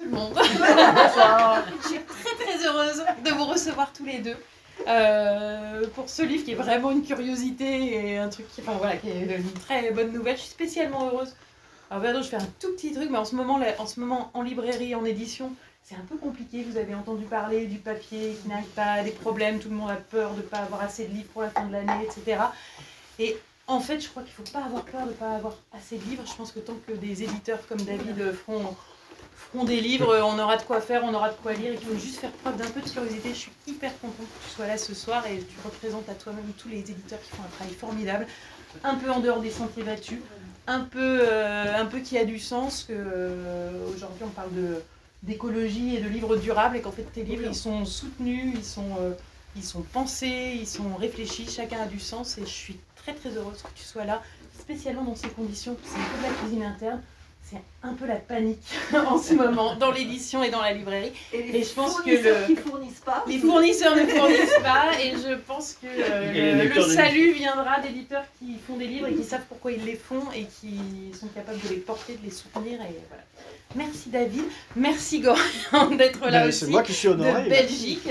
le monde. Je suis très heureuse de vous recevoir tous les deux. Pour ce livre qui est vraiment une curiosité et un truc qui est une très bonne nouvelle. Je suis spécialement heureuse. Alors pardon, je fais un tout petit truc, mais en ce moment en librairie, en édition, c'est un peu compliqué. Vous avez entendu parler du papier qui n'arrive pas, des problèmes, tout le monde a peur de ne pas avoir assez de livres pour la fin de l'année, etc. Et en fait, je crois qu'il ne faut pas avoir peur de ne pas avoir assez de livres. Je pense que tant que des éditeurs comme David feront des livres, on aura de quoi faire, on aura de quoi lire, et qu'il faut juste faire preuve d'un peu de curiosité. Je suis hyper contente que tu sois là ce soir et tu représentes à toi-même tous les éditeurs qui font un travail formidable, un peu en dehors des sentiers battus, un peu qui a du sens, que aujourd'hui on parle d'écologie et de livres durables, et qu'en fait tes livres ils sont soutenus, ils sont pensés, ils sont réfléchis, chacun a du sens, et je suis très heureuse que tu sois là, spécialement dans ces conditions. C'est un peu de la cuisine interne. C'est un peu la panique en ce moment dans l'édition et dans la librairie. Et je pense que qui fournissent pas. Les fournisseurs ne fournissent pas, et je pense que le salut viendra d'éditeurs qui font des livres et qui savent pourquoi ils les font et qui sont capables de les porter, de les soutenir. Et voilà. Merci David, merci Gorian d'être là aussi. C'est moi qui suis honoré. De Belgique.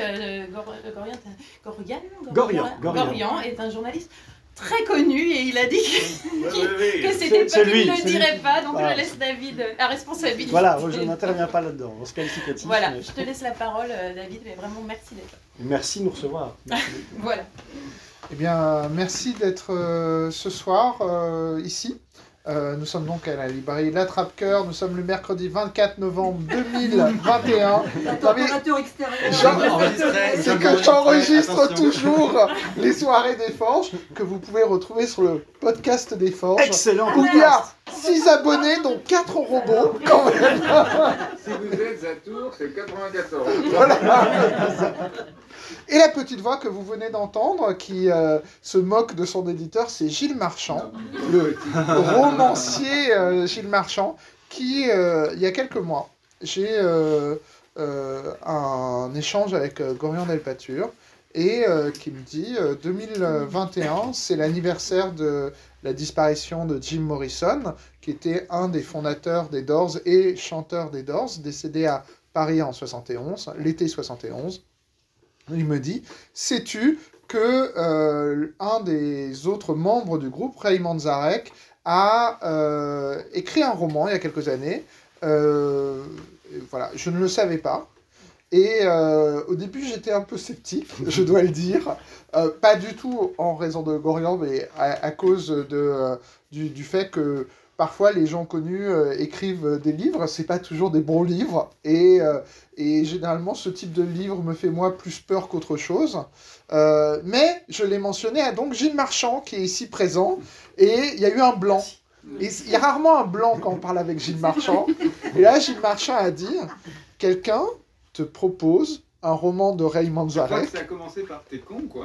Gorian est un journaliste très connu, et il a dit que c'était pas lui qui ne le dirait pas, donc je laisse David la responsabilité. Voilà, je n'interviens pas là-dedans, on se qualificatif. Voilà, je te laisse la parole David, mais vraiment merci d'être là. Merci de nous recevoir. Voilà. Eh bien, merci d'être ce soir ici. Nous sommes donc à la librairie La Trappe-Cœur. Nous sommes le mercredi 24 novembre 2021. La température extérieure. C'est que j'enregistre toujours les soirées des Forges, que vous pouvez retrouver sur le podcast des Forges. Excellent. Où il y a 6 abonnés, dont 4 robots, quand même. Si vous êtes à Tours, c'est 94. Voilà. Et la petite voix que vous venez d'entendre, qui se moque de son éditeur, c'est Gilles Marchand, le romancier Gilles Marchand, qui, il y a quelques mois, j'ai un échange avec Gorian Delpature, et qui me dit 2021, c'est l'anniversaire de la disparition de Jim Morrison, qui était un des fondateurs des Doors et chanteur des Doors, décédé à Paris en 71, l'été 71. Il me dit, sais-tu que un des autres membres du groupe, Ray Manzarek, a écrit un roman il y a quelques années. Voilà, je ne le savais pas. Et au début, j'étais un peu sceptique, je dois le dire. Pas du tout en raison de Gorian, mais à cause du fait que parfois les gens connus écrivent des livres, c'est pas toujours des bons livres. Et généralement, ce type de livre me fait moi plus peur qu'autre chose. Mais je l'ai mentionné à donc Gilles Marchand, qui est ici présent, et il y a eu un blanc. Et il y a rarement un blanc quand on parle avec Gilles Marchand. Et là, Gilles Marchand a dit, quelqu'un te propose un roman de Ray Manzarek. Je crois que ça a commencé par t'es con, quoi.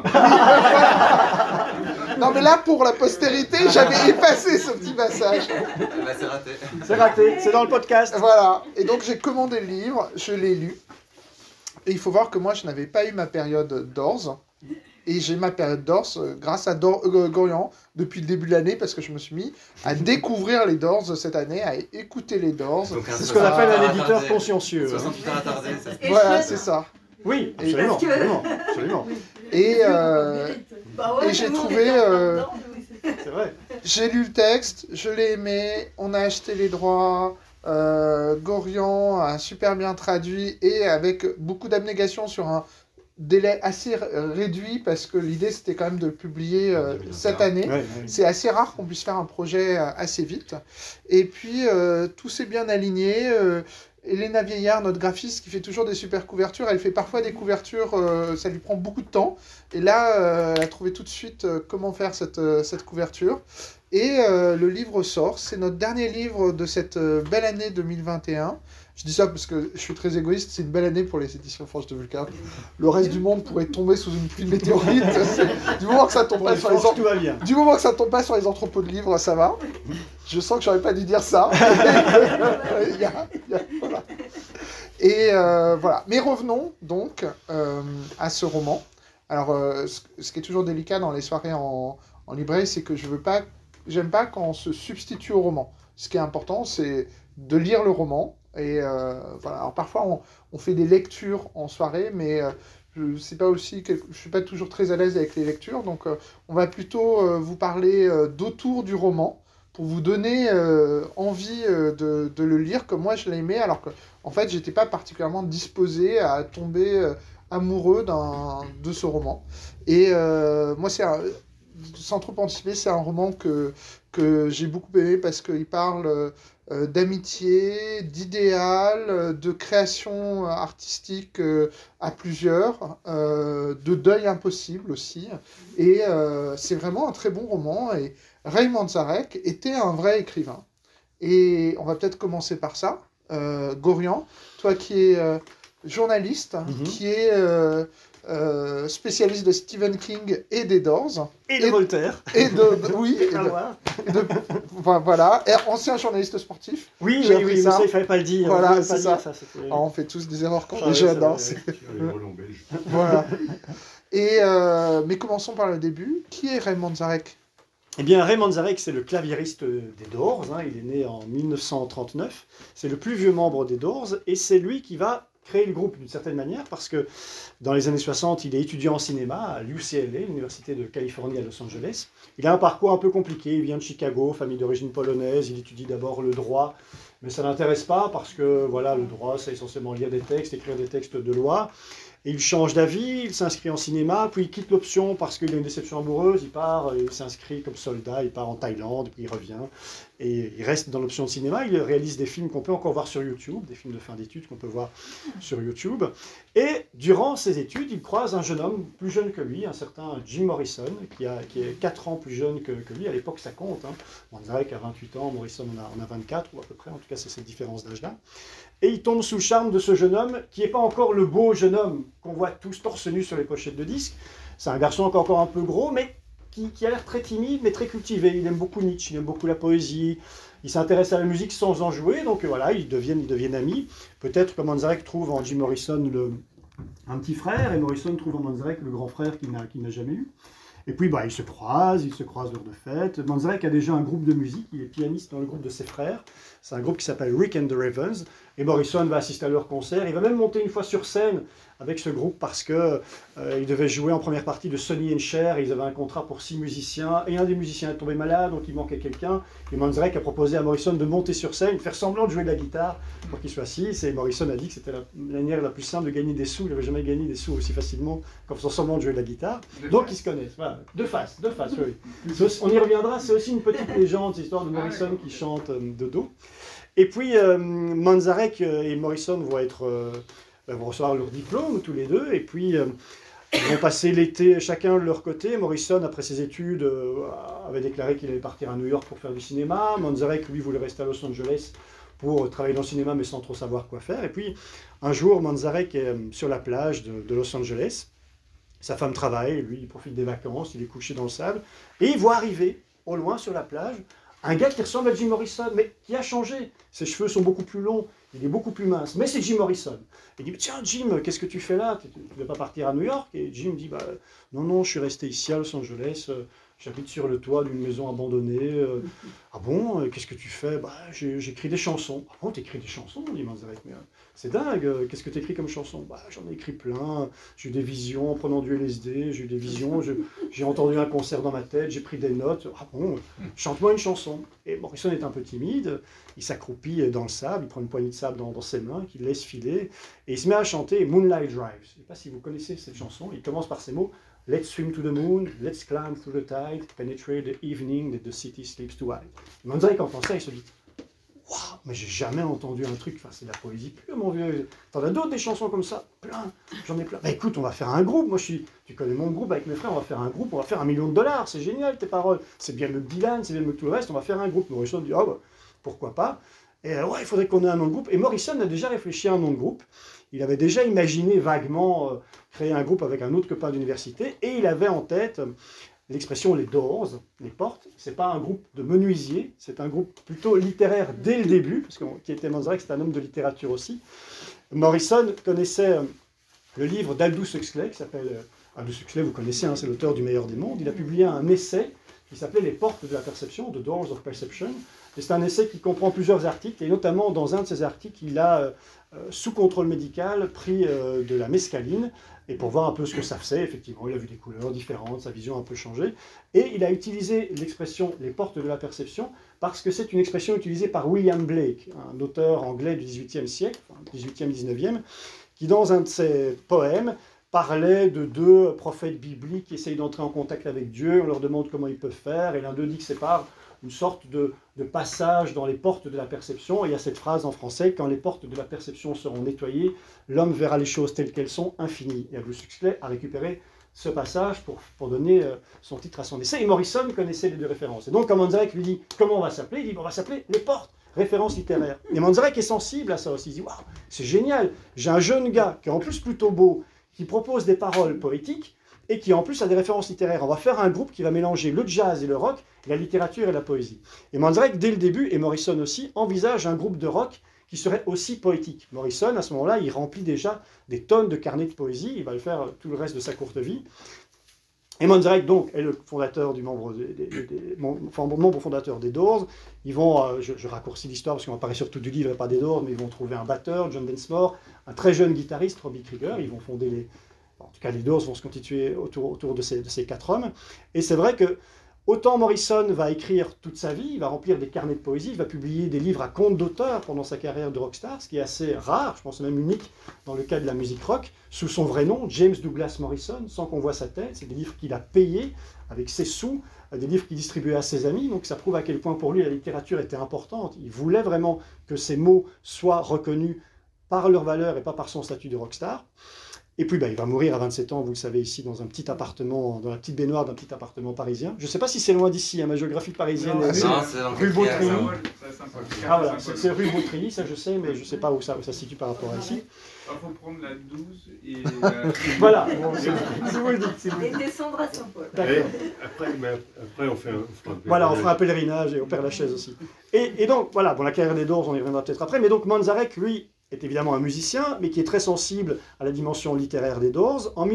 Non, mais là, pour la postérité, j'avais effacé ce petit passage. Là, c'est raté. C'est raté, c'est dans le podcast. Voilà. Et donc, j'ai commandé le livre, je l'ai lu. Et il faut voir que moi, je n'avais pas eu ma période Doors. Et j'ai ma période Doors grâce à Gorian depuis le début de l'année, parce que je me suis mis à découvrir les Doors cette année, à écouter les Doors. C'est ce qu'on appelle un éditeur consciencieux. 68 ans attardé, ça. Voilà, c'est ça. Oui, absolument. Absolument. Et j'ai trouvé... C'est vrai. J'ai lu le texte, je l'ai aimé, on a acheté les droits, Gorian a super bien traduit, et avec beaucoup d'abnégation sur un délai assez réduit, parce que l'idée c'était quand même de le publier cette année. Ouais. C'est assez rare qu'on puisse faire un projet assez vite. Et puis tout s'est bien aligné. Elena Vieillard, notre graphiste, qui fait toujours des super couvertures, elle fait parfois des couvertures, ça lui prend beaucoup de temps. Et là, elle a trouvé tout de suite comment faire cette couverture. Et le livre sort. C'est notre dernier livre de cette belle année 2021. Je dis ça parce que je suis très égoïste, c'est une belle année pour les éditions Forges de Vulcain. Le reste du monde pourrait tomber sous une pluie de météorites. Du moment que ça tombe pas sur les tout va bien. Du moment que ça tombe pas sur les entrepôts de livres, ça va. Je sens que j'aurais pas dû dire ça. Voilà. Et voilà. Mais revenons donc à ce roman. Alors, ce qui est toujours délicat dans les soirées en librairie, c'est que j'aime pas quand on se substitue au roman. Ce qui est important, c'est de lire le roman Et voilà. Alors parfois, on fait des lectures en soirée, mais je suis pas toujours très à l'aise avec les lectures. Donc, on va plutôt vous parler d'autour du roman pour vous donner envie de le lire comme moi je l'ai aimé, alors que en fait, j'étais pas particulièrement disposé à tomber amoureux de ce roman. Et moi, sans trop anticiper, c'est un roman que j'ai beaucoup aimé parce qu'il parle d'amitié, d'idéal, de création artistique à plusieurs, de deuil impossible aussi. Et c'est vraiment un très bon roman. Et Ray Manzarek était un vrai écrivain. Et on va peut-être commencer par ça. Gorian, toi qui es journaliste, qui est spécialiste de Stephen King et des Doors. Et de Voltaire. Oui. Voilà. Et ancien journaliste sportif. Oui, j'ai appris mais ça. ça, il fallait pas le dire. Voilà, c'est ça. C'était... Alors, on fait tous des erreurs quand on Ah, est jeune. ouais, Hein, c'est vrai. Les relons belges. Voilà. Et, mais commençons par le début. Qui est Ray Manzarek ? Eh bien, Ray Manzarek, c'est le claviériste des Doors. Il est né en 1939. C'est le plus vieux membre des Doors. Et c'est lui qui va créer le groupe d'une certaine manière, parce que dans les années 60, il est étudiant en cinéma à l'UCLA, l'Université de Californie à Los Angeles. Il a un parcours un peu compliqué. Il vient de Chicago, famille d'origine polonaise. Il étudie d'abord le droit, mais ça ne l'intéresse pas parce que voilà, le droit, c'est essentiellement lire des textes, écrire des textes de loi. Et il change d'avis, il s'inscrit en cinéma, puis il quitte l'option parce qu'il a une déception amoureuse, il part, il s'inscrit comme soldat, il part en Thaïlande, puis il revient, et il reste dans l'option de cinéma, il réalise des films qu'on peut encore voir sur YouTube, des films de fin d'études qu'on peut voir sur YouTube, et durant ses études, il croise un jeune homme plus jeune que lui, un certain Jim Morrison, qui est 4 ans plus jeune que lui, à l'époque ça compte, Manzarek a 28 ans, Morrison en a 24, ou à peu près, en tout cas c'est cette différence d'âge-là. Et il tombe sous le charme de ce jeune homme, qui n'est pas encore le beau jeune homme qu'on voit tous torse nu sur les pochettes de disques. C'est un garçon encore un peu gros, mais qui a l'air très timide, mais très cultivé. Il aime beaucoup Nietzsche, il aime beaucoup la poésie, il s'intéresse à la musique sans en jouer, donc voilà, ils deviennent amis. Peut-être que Manzarek trouve en Jim Morrison un petit frère, et Morrison trouve en Manzarek le grand frère qu'il n'a jamais eu. Et puis ils se croisent lors de fêtes. Manzarek a déjà un groupe de musique, il est pianiste dans le groupe de ses frères. C'est un groupe qui s'appelle Rick and the Ravens. Et Morrison va assister à leur concert. Il va même monter une fois sur scène avec ce groupe parce qu'il devait jouer en première partie de Sonny and Cher. Ils avaient un contrat pour 6 musiciens. Et un des musiciens est tombé malade, donc il manquait quelqu'un. Et Manzarek a proposé à Morrison de monter sur scène, faire semblant de jouer de la guitare pour qu'il soit assis. Et Morrison a dit que c'était la manière la plus simple de gagner des sous. Il n'avait jamais gagné des sous aussi facilement qu'en faisant semblant de jouer de la guitare. Donc ils se connaissent. Voilà. De face, oui. On y reviendra. C'est aussi une petite légende, cette histoire de Morrison qui chante de dos. Et puis, Manzarek et Morrison vont recevoir leur diplôme, tous les deux, et puis ils vont passer l'été chacun de leur côté. Morrison, après ses études, avait déclaré qu'il allait partir à New York pour faire du cinéma. Manzarek, lui, voulait rester à Los Angeles pour travailler dans le cinéma, mais sans trop savoir quoi faire. Et puis, un jour, Manzarek est sur la plage de Los Angeles. Sa femme travaille, lui, il profite des vacances, il est couché dans le sable, et il voit arriver, au loin sur la plage, un gars qui ressemble à Jim Morrison, mais qui a changé. Ses cheveux sont beaucoup plus longs, il est beaucoup plus mince, mais c'est Jim Morrison. Il dit, tiens Jim, qu'est-ce que tu fais là? Tu ne veux pas partir à New York? Et Jim dit, non, je suis resté ici à Los Angeles, j'habite sur le toit d'une maison abandonnée. Ah bon, qu'est-ce que tu fais? J'écris des chansons. Ah bon, t'écris des chansons? Dit Manzarek, mais c'est dingue, qu'est-ce que t'écris comme chanson? J'en ai écrit plein, j'ai eu des visions en prenant du LSD, j'ai eu des visions, j'ai entendu un concert dans ma tête, j'ai pris des notes. Ah bon, chante-moi une chanson. Et Morrison est un peu timide, il s'accroupit dans le sable, il prend une poignée de sable dans ses mains, qu'il laisse filer, et il se met à chanter Moonlight Drive. Je ne sais pas si vous connaissez cette chanson, il commence par ces mots. Let's swim to the moon, let's climb through the tide, penetrate the evening that the city sleeps to hide. Manzarek entend ça, il se dit waouh, mais j'ai jamais entendu un truc, c'est de la poésie pure, mon vieux. T'en as d'autres des chansons comme ça? Plein, j'en ai plein. Écoute, on va faire un groupe, tu connais mon groupe avec mes frères, on va faire un groupe, on va faire $1 million, c'est génial tes paroles. C'est bien le Dylan, c'est bien le tout le reste, on va faire un groupe. Morrison dit pourquoi pas. Et il faudrait qu'on ait un nom de groupe. Et Morrison a déjà réfléchi à un nom de groupe. Il avait déjà imaginé vaguement créer un groupe avec un autre copain d'université, et il avait en tête l'expression les Doors, les portes. C'est pas un groupe de menuisiers, c'est un groupe plutôt littéraire dès le début, parce qui était Manzarek, c'est un homme de littérature aussi. Morrison connaissait le livre d'Aldous Huxley, qui s'appelle Aldous Huxley, vous connaissez, c'est l'auteur du Meilleur des mondes. Il a publié un essai qui s'appelait Les portes de la perception, The Doors of Perception, Et c'est un essai qui comprend plusieurs articles, et notamment dans un de ces articles, il a, sous contrôle médical, pris de la mescaline, et pour voir un peu ce que ça faisait, effectivement, il a vu des couleurs différentes, sa vision a un peu changé, et il a utilisé l'expression « les portes de la perception », parce que c'est une expression utilisée par William Blake, un auteur anglais du XVIIIe siècle, 18e, 19e, qui dans un de ses poèmes parlait de deux prophètes bibliques qui essayent d'entrer en contact avec Dieu, on leur demande comment ils peuvent faire, et l'un d'eux dit que c'est par une sorte de passage dans les portes de la perception, et il y a cette phrase en français, « Quand les portes de la perception seront nettoyées, l'homme verra les choses telles qu'elles sont, infinies ». Et Aldous Huxley a récupéré ce passage pour donner son titre à son essai, et Morrison connaissait les deux références. Et donc, quand Manzarek lui dit « Comment on va s'appeler ?», il dit « On va s'appeler les portes ». Référence littéraire. Et Manzarek est sensible à ça aussi. Il dit « Waouh, c'est génial, j'ai un jeune gars qui est en plus plutôt beau, qui propose des paroles poétiques et qui en plus a des références littéraires. On va faire un groupe qui va mélanger le jazz et le rock, la littérature et la poésie. » Et Manzarek, dès le début, et Morrison aussi, envisage un groupe de rock qui serait aussi poétique. Morrison, à ce moment-là, il remplit déjà des tonnes de carnets de poésie, il va le faire tout le reste de sa courte vie. Et Manzarek, donc, est le fondateur membre fondateur des Doors. Ils vont, je raccourcis l'histoire parce qu'on va parler surtout du livre et pas des Doors, mais ils vont trouver un batteur, John Densmore, un très jeune guitariste, Robbie Krieger. Ils vont fonder en tout cas, les Doors vont se constituer autour de ces quatre hommes. Et c'est vrai que autant Morrison va écrire toute sa vie, il va remplir des carnets de poésie, il va publier des livres à compte d'auteur pendant sa carrière de rockstar, ce qui est assez rare, je pense même unique dans le cas de la musique rock, sous son vrai nom, James Douglas Morrison, sans qu'on voit sa tête. C'est des livres qu'il a payés avec ses sous, des livres qu'il distribuait à ses amis, donc ça prouve à quel point pour lui la littérature était importante. Il voulait vraiment que ses mots soient reconnus par leur valeur et pas par son statut de rockstar. Et puis il va mourir à 27 ans, vous le savez, ici, dans un petit appartement, dans la petite baignoire d'un petit appartement parisien. Je ne sais pas si c'est loin d'ici, ma géographie parisienne est Non, c'est dans rue le Beautry. Ah voilà, C'est c'est rue Beautry, ça je sais, mais je ne sais pas où ça se situe par rapport à ici. Il faut prendre la 12 et Voilà, bon, si vous le dites. Si vous le Et dites. descendre à Saint-Paul. D'accord. Après, on fera un Voilà, on fera un pèlerinage et on perd la chaise aussi. Et donc, voilà, bon, la carrière des Doors, on y reviendra peut-être après, mais donc Manzarek, lui, est évidemment un musicien, mais qui est très sensible à la dimension littéraire des Doors. En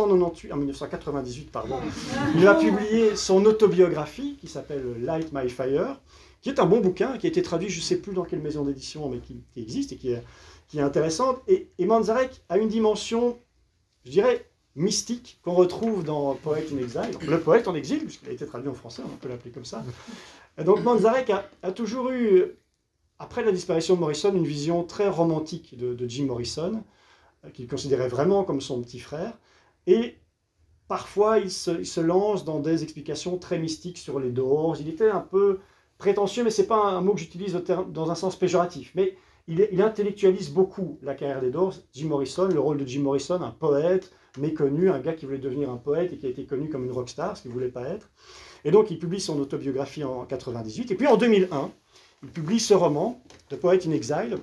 1998, il a publié son autobiographie, qui s'appelle Light My Fire, qui est un bon bouquin, qui a été traduit, je ne sais plus dans quelle maison d'édition, mais qui existe et qui est intéressante. Et Manzarek a une dimension, je dirais, mystique, qu'on retrouve dans Poet in Exile. Le poète en exil, puisqu'il a été traduit en français, on peut l'appeler comme ça. Et donc Manzarek a toujours eu, après la disparition de Morrison, une vision très romantique de Jim Morrison, qu'il considérait vraiment comme son petit frère. Et parfois, il se lance dans des explications très mystiques sur les Doors. Il était un peu prétentieux, mais ce n'est pas un mot que j'utilise dans un sens péjoratif. Mais il intellectualise beaucoup la carrière des Doors. Jim Morrison, le rôle de Jim Morrison, un poète méconnu, un gars qui voulait devenir un poète et qui a été connu comme une rockstar, ce qu'il ne voulait pas être. Et donc, il publie son autobiographie en 1998. Et puis, en 2001, il publie ce roman, The Poet in Exile,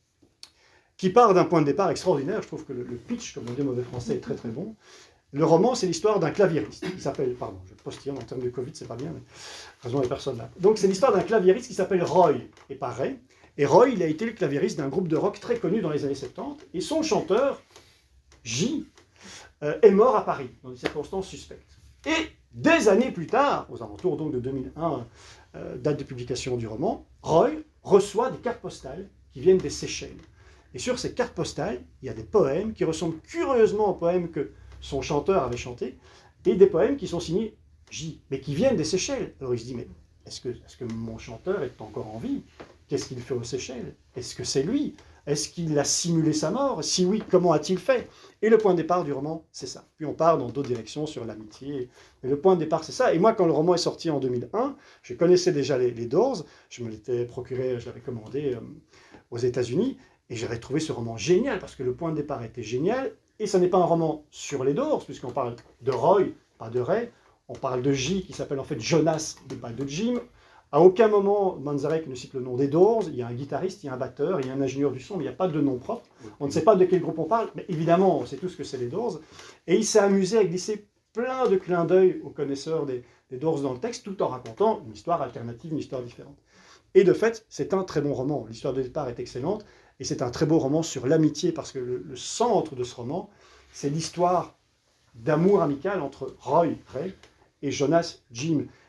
qui part d'un point de départ extraordinaire. Je trouve que le pitch, comme on dit en mauvais français, est très très bon. Le roman, c'est l'histoire d'un claviériste qui s'appelle, pardon, je postillonne en termes de Covid, c'est pas bien, mais heureusement il n'y a personne là. Donc c'est l'histoire d'un claviériste qui s'appelle Roy, et pas Ray. Et Roy, il a été le claviériste d'un groupe de rock très connu dans les années 70, et son chanteur, J, est mort à Paris, dans des circonstances suspectes. Et des années plus tard, aux alentours donc de 2001, date de publication du roman, Roy reçoit des cartes postales qui viennent des Seychelles. Et sur ces cartes postales, il y a des poèmes qui ressemblent curieusement aux poèmes que son chanteur avait chantés, et des poèmes qui sont signés J, mais qui viennent des Seychelles. Alors il se dit, mais est-ce que mon chanteur est encore en vie? Qu'est-ce qu'il fait aux Seychelles? Est-ce que c'est lui? Est-ce qu'il a simulé sa mort? Si oui, comment a-t-il fait? Et le point de départ du roman, c'est ça. Puis on part dans d'autres directions sur l'amitié. Mais le point de départ, c'est ça. Et moi, quand le roman est sorti en 2001, je connaissais déjà les Doors. Je me l'étais procuré, je l'avais commandé aux États-Unis. Et j'avais trouvé ce roman génial, parce que le point de départ était génial. Et ce n'est pas un roman sur les Doors, puisqu'on parle de Roy, pas de Ray. On parle de J, qui s'appelle en fait Jonas, et pas de Jim. À aucun moment, Manzarek ne cite le nom des Doors. Il y a un guitariste, il y a un batteur, il y a un ingénieur du son, mais il n'y a pas de nom propre. On ne sait pas de quel groupe on parle, mais évidemment, on sait tous que c'est les Doors. Et il s'est amusé à glisser plein de clins d'œil aux connaisseurs des Doors dans le texte, tout en racontant une histoire alternative, une histoire différente. Et de fait, c'est un très bon roman. L'histoire de départ est excellente, et c'est un très beau roman sur l'amitié, parce que le centre de ce roman, c'est l'histoire d'amour amical entre Roy, Ray, et Jonas, Jim.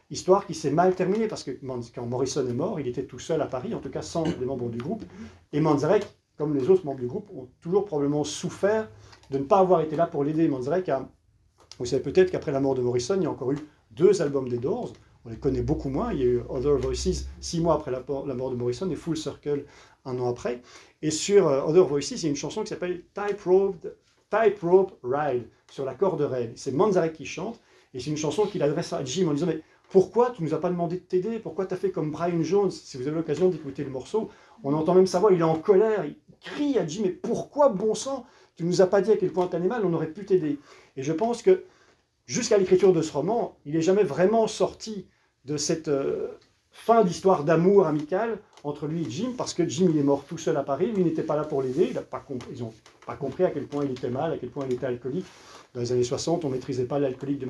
Histoire qui s'est mal terminée, parce que quand Morrison est mort, il était tout seul à Paris, en tout cas sans les membres du groupe. Et Manzarek, comme les autres membres du groupe, ont toujours probablement souffert de ne pas avoir été là pour l'aider. Manzarek vous savez peut-être qu'après la mort de Morrison, il y a encore eu 2 albums des Doors. On les connaît beaucoup moins. Il y a eu Other Voices 6 mois après la mort de Morrison et Full Circle 1 an après. Et sur Other Voices, il y a une chanson qui s'appelle Tightrope Ride, sur la corde raide. C'est Manzarek qui chante, et c'est une chanson qu'il adresse à Jim en disant « Mais pourquoi tu ne nous as pas demandé de t'aider? Pourquoi tu as fait comme Brian Jones ?» Si vous avez l'occasion d'écouter le morceau, on entend même sa voix, il est en colère, il crie à Jim « Mais pourquoi, bon sang, tu ne nous as pas dit à quel point t'allais mal, on aurait pu t'aider ?» Et je pense que jusqu'à l'écriture de ce roman, il n'est jamais vraiment sorti de cette fin d'histoire d'amour amical entre lui et Jim, parce que Jim il est mort tout seul à Paris, lui n'était pas là pour l'aider, ils n'ont pas compris à quel point il était mal, à quel point il était alcoolique. Dans les années 60, on ne maîtrisait pas l'alcoolisme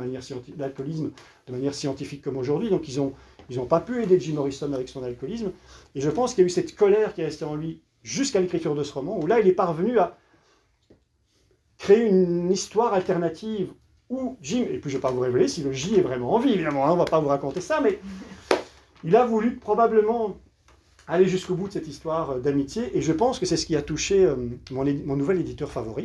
de manière scientifique comme aujourd'hui, donc ils n'ont pas pu aider Jim Morrison avec son alcoolisme, et je pense qu'il y a eu cette colère qui est restée en lui jusqu'à l'écriture de ce roman, où là il est parvenu à créer une histoire alternative où Jim, et puis je ne vais pas vous révéler si le J est vraiment en vie, évidemment, on ne va pas vous raconter ça, mais il a voulu probablement aller jusqu'au bout de cette histoire d'amitié, et je pense que c'est ce qui a touché mon nouvel éditeur favori,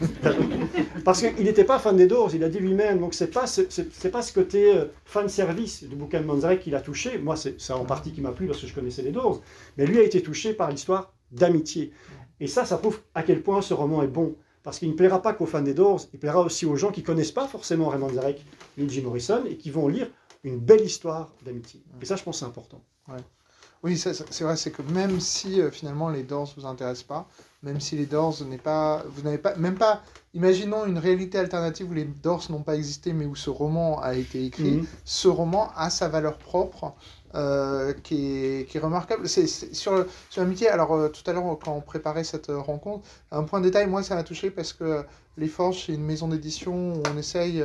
parce qu'il n'était pas fan des Doors, il a dit lui-même, donc c'est pas ce côté fan service du bouquin de Manzarek qui l'a touché, moi c'est en partie qui m'a plu parce que je connaissais les Doors, mais lui a été touché par l'histoire d'amitié, et ça prouve à quel point ce roman est bon. Parce qu'il ne plaira pas qu'aux fans des Doors, il plaira aussi aux gens qui ne connaissent pas forcément Ray Manzarek ni Jim Morrison et qui vont lire une belle histoire d'amitié. Et ça, je pense, c'est important. Ouais. Oui, c'est vrai, c'est que même si finalement les Doors ne vous intéressent pas, même si les Doors vous n'avez pas, même pas, imaginons une réalité alternative où les Doors n'ont pas existé, mais où ce roman a été écrit, ce roman a sa valeur propre. Qui est remarquable. C'est sur l'amitié. Alors, tout à l'heure, quand on préparait cette rencontre, un point de détail, moi, ça m'a touché parce que Les Forges, c'est une maison d'édition où on essaye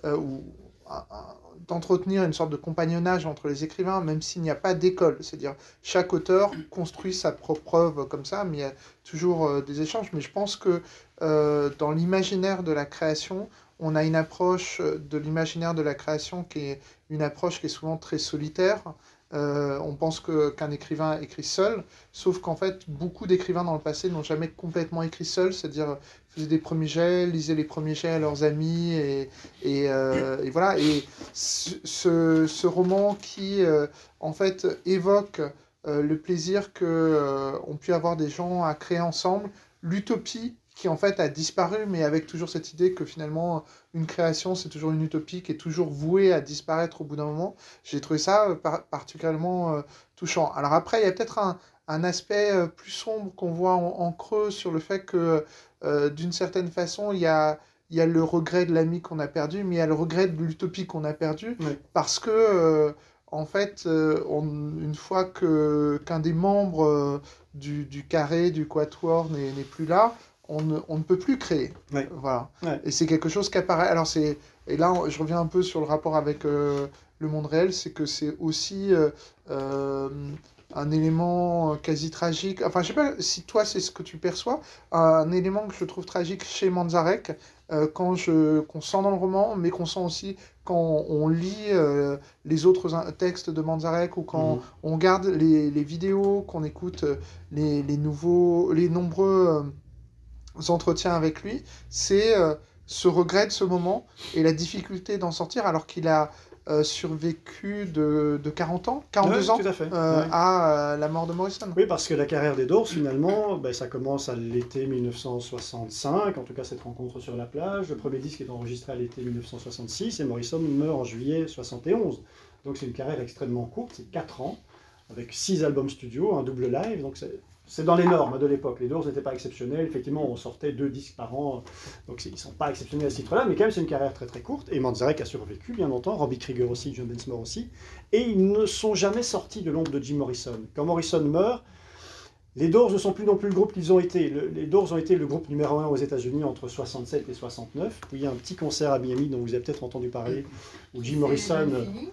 d'entretenir une sorte de compagnonnage entre les écrivains, même s'il n'y a pas d'école. C'est-à-dire, chaque auteur construit sa propre œuvre comme ça, mais il y a toujours des échanges. Mais je pense que dans l'imaginaire de la création, on a une approche de l'imaginaire de la création qui est une approche qui est souvent très solitaire. On pense qu'un écrivain écrit seul, sauf qu'en fait, beaucoup d'écrivains dans le passé n'ont jamais complètement écrit seul, c'est-à-dire faisaient des premiers jets, lisaient les premiers jets à leurs amis, et voilà. Et ce roman qui, en fait, évoque le plaisir qu'ont pu avoir des gens à créer ensemble, l'utopie qui en fait a disparu, mais avec toujours cette idée que finalement une création c'est toujours une utopie qui est toujours vouée à disparaître au bout d'un moment. J'ai trouvé ça particulièrement touchant. Alors après il y a peut-être un aspect plus sombre qu'on voit en creux sur le fait que d'une certaine façon il y a le regret de l'ami qu'on a perdu, mais il y a le regret de l'utopie qu'on a perdu, parce que en fait, une fois qu'un des membres du carré, du quatuor n'est plus là, on ne peut plus créer. Voilà. Et c'est quelque chose qui apparaît. Alors et là, je reviens un peu sur le rapport avec le monde réel, c'est que c'est aussi un élément quasi tragique. Enfin, je sais pas si toi, c'est ce que tu perçois. Un élément que je trouve tragique chez Manzarek, qu'on sent dans le roman, mais qu'on sent aussi quand on lit les autres textes de Manzarek, ou quand on regarde les vidéos, qu'on écoute les nombreux entretiens avec lui, c'est ce regret de ce moment et la difficulté d'en sortir, alors qu'il a survécu de 42 ans tout à fait. à la mort de Morrison. Oui, parce que la carrière des Doors, finalement, ça commence à l'été 1965, en tout cas cette rencontre sur la plage. Le premier disque est enregistré à l'été 1966 et Morrison meurt en juillet 71. Donc c'est une carrière extrêmement courte, c'est 4 ans, avec 6 albums studio, un double live, donc c'est dans les normes de l'époque. Les Doors n'étaient pas exceptionnels. Effectivement, on sortait 2 disques par an. Donc, ils ne sont pas exceptionnels à ce titre-là. Mais quand même, c'est une carrière très très courte. Et Manzarek a survécu bien longtemps. Robbie Krieger aussi, John Densmore aussi. Et ils ne sont jamais sortis de l'ombre de Jim Morrison. Quand Morrison meurt, les Doors ne sont plus non plus le groupe qu'ils ont été. Les Doors ont été le groupe numéro 1 aux États-Unis entre 67 et 69. Puis il y a un petit concert à Miami dont vous avez peut-être entendu parler, où Jim Morrison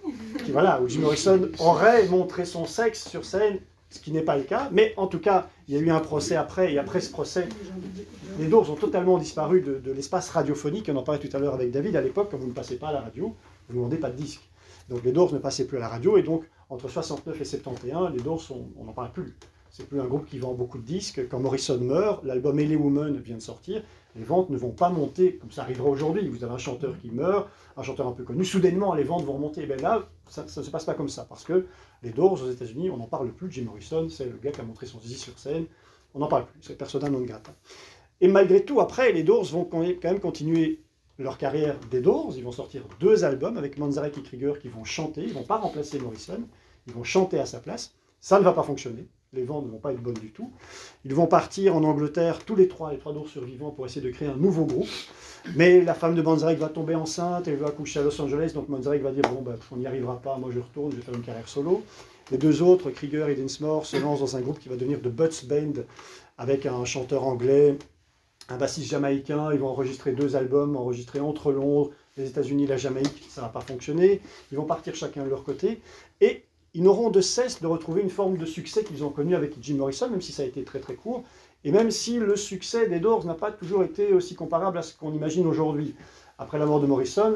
aurait montré son sexe sur scène, ce qui n'est pas le cas, mais en tout cas, il y a eu un procès après, et après ce procès, les Doors ont totalement disparu de l'espace radiophonique. On en parlait tout à l'heure avec David. À l'époque, quand vous ne passez pas à la radio, vous ne vendez pas de disques. Donc les Doors ne passaient plus à la radio, et donc entre 69 et 71, les Doors, on n'en parle plus. C'est plus un groupe qui vend beaucoup de disques. Quand Morrison meurt, l'album L.A. Woman vient de sortir, les ventes ne vont pas monter, comme ça arrivera aujourd'hui. Vous avez un chanteur qui meurt, un chanteur un peu connu, soudainement les ventes vont remonter. Et bien là, ça ne se passe pas comme ça, parce que les Doors aux États-Unis, on n'en parle plus. Jim Morrison, c'est le gars qui a montré son zizi sur scène, on n'en parle plus, c'est persona non grata. Et malgré tout, après, les Doors vont quand même continuer leur carrière des Doors. Ils vont sortir 2 albums avec Manzarek et Krieger qui vont chanter, ils ne vont pas remplacer Morrison, ils vont chanter à sa place. Ça ne va pas fonctionner. Les ventes ne vont pas être bonnes du tout. Ils vont partir en Angleterre, tous les trois Doors survivants, pour essayer de créer un nouveau groupe. Mais la femme de Manzarek va tomber enceinte, elle va accoucher à Los Angeles, donc Manzarek va dire « Bon, ben, on n'y arrivera pas, moi je retourne, je vais faire une carrière solo ». Les 2 autres, Krieger et Densmore, se lancent dans un groupe qui va devenir The Butts Band, avec un chanteur anglais, un bassiste jamaïcain. Ils vont enregistrer 2 albums, enregistrer entre Londres, les États-Unis et la Jamaïque. Ça ne va pas fonctionner. Ils vont partir chacun de leur côté. Et ils n'auront de cesse de retrouver une forme de succès qu'ils ont connu avec Jim Morrison, même si ça a été très très court, et même si le succès des Doors n'a pas toujours été aussi comparable à ce qu'on imagine aujourd'hui. Après la mort de Morrison,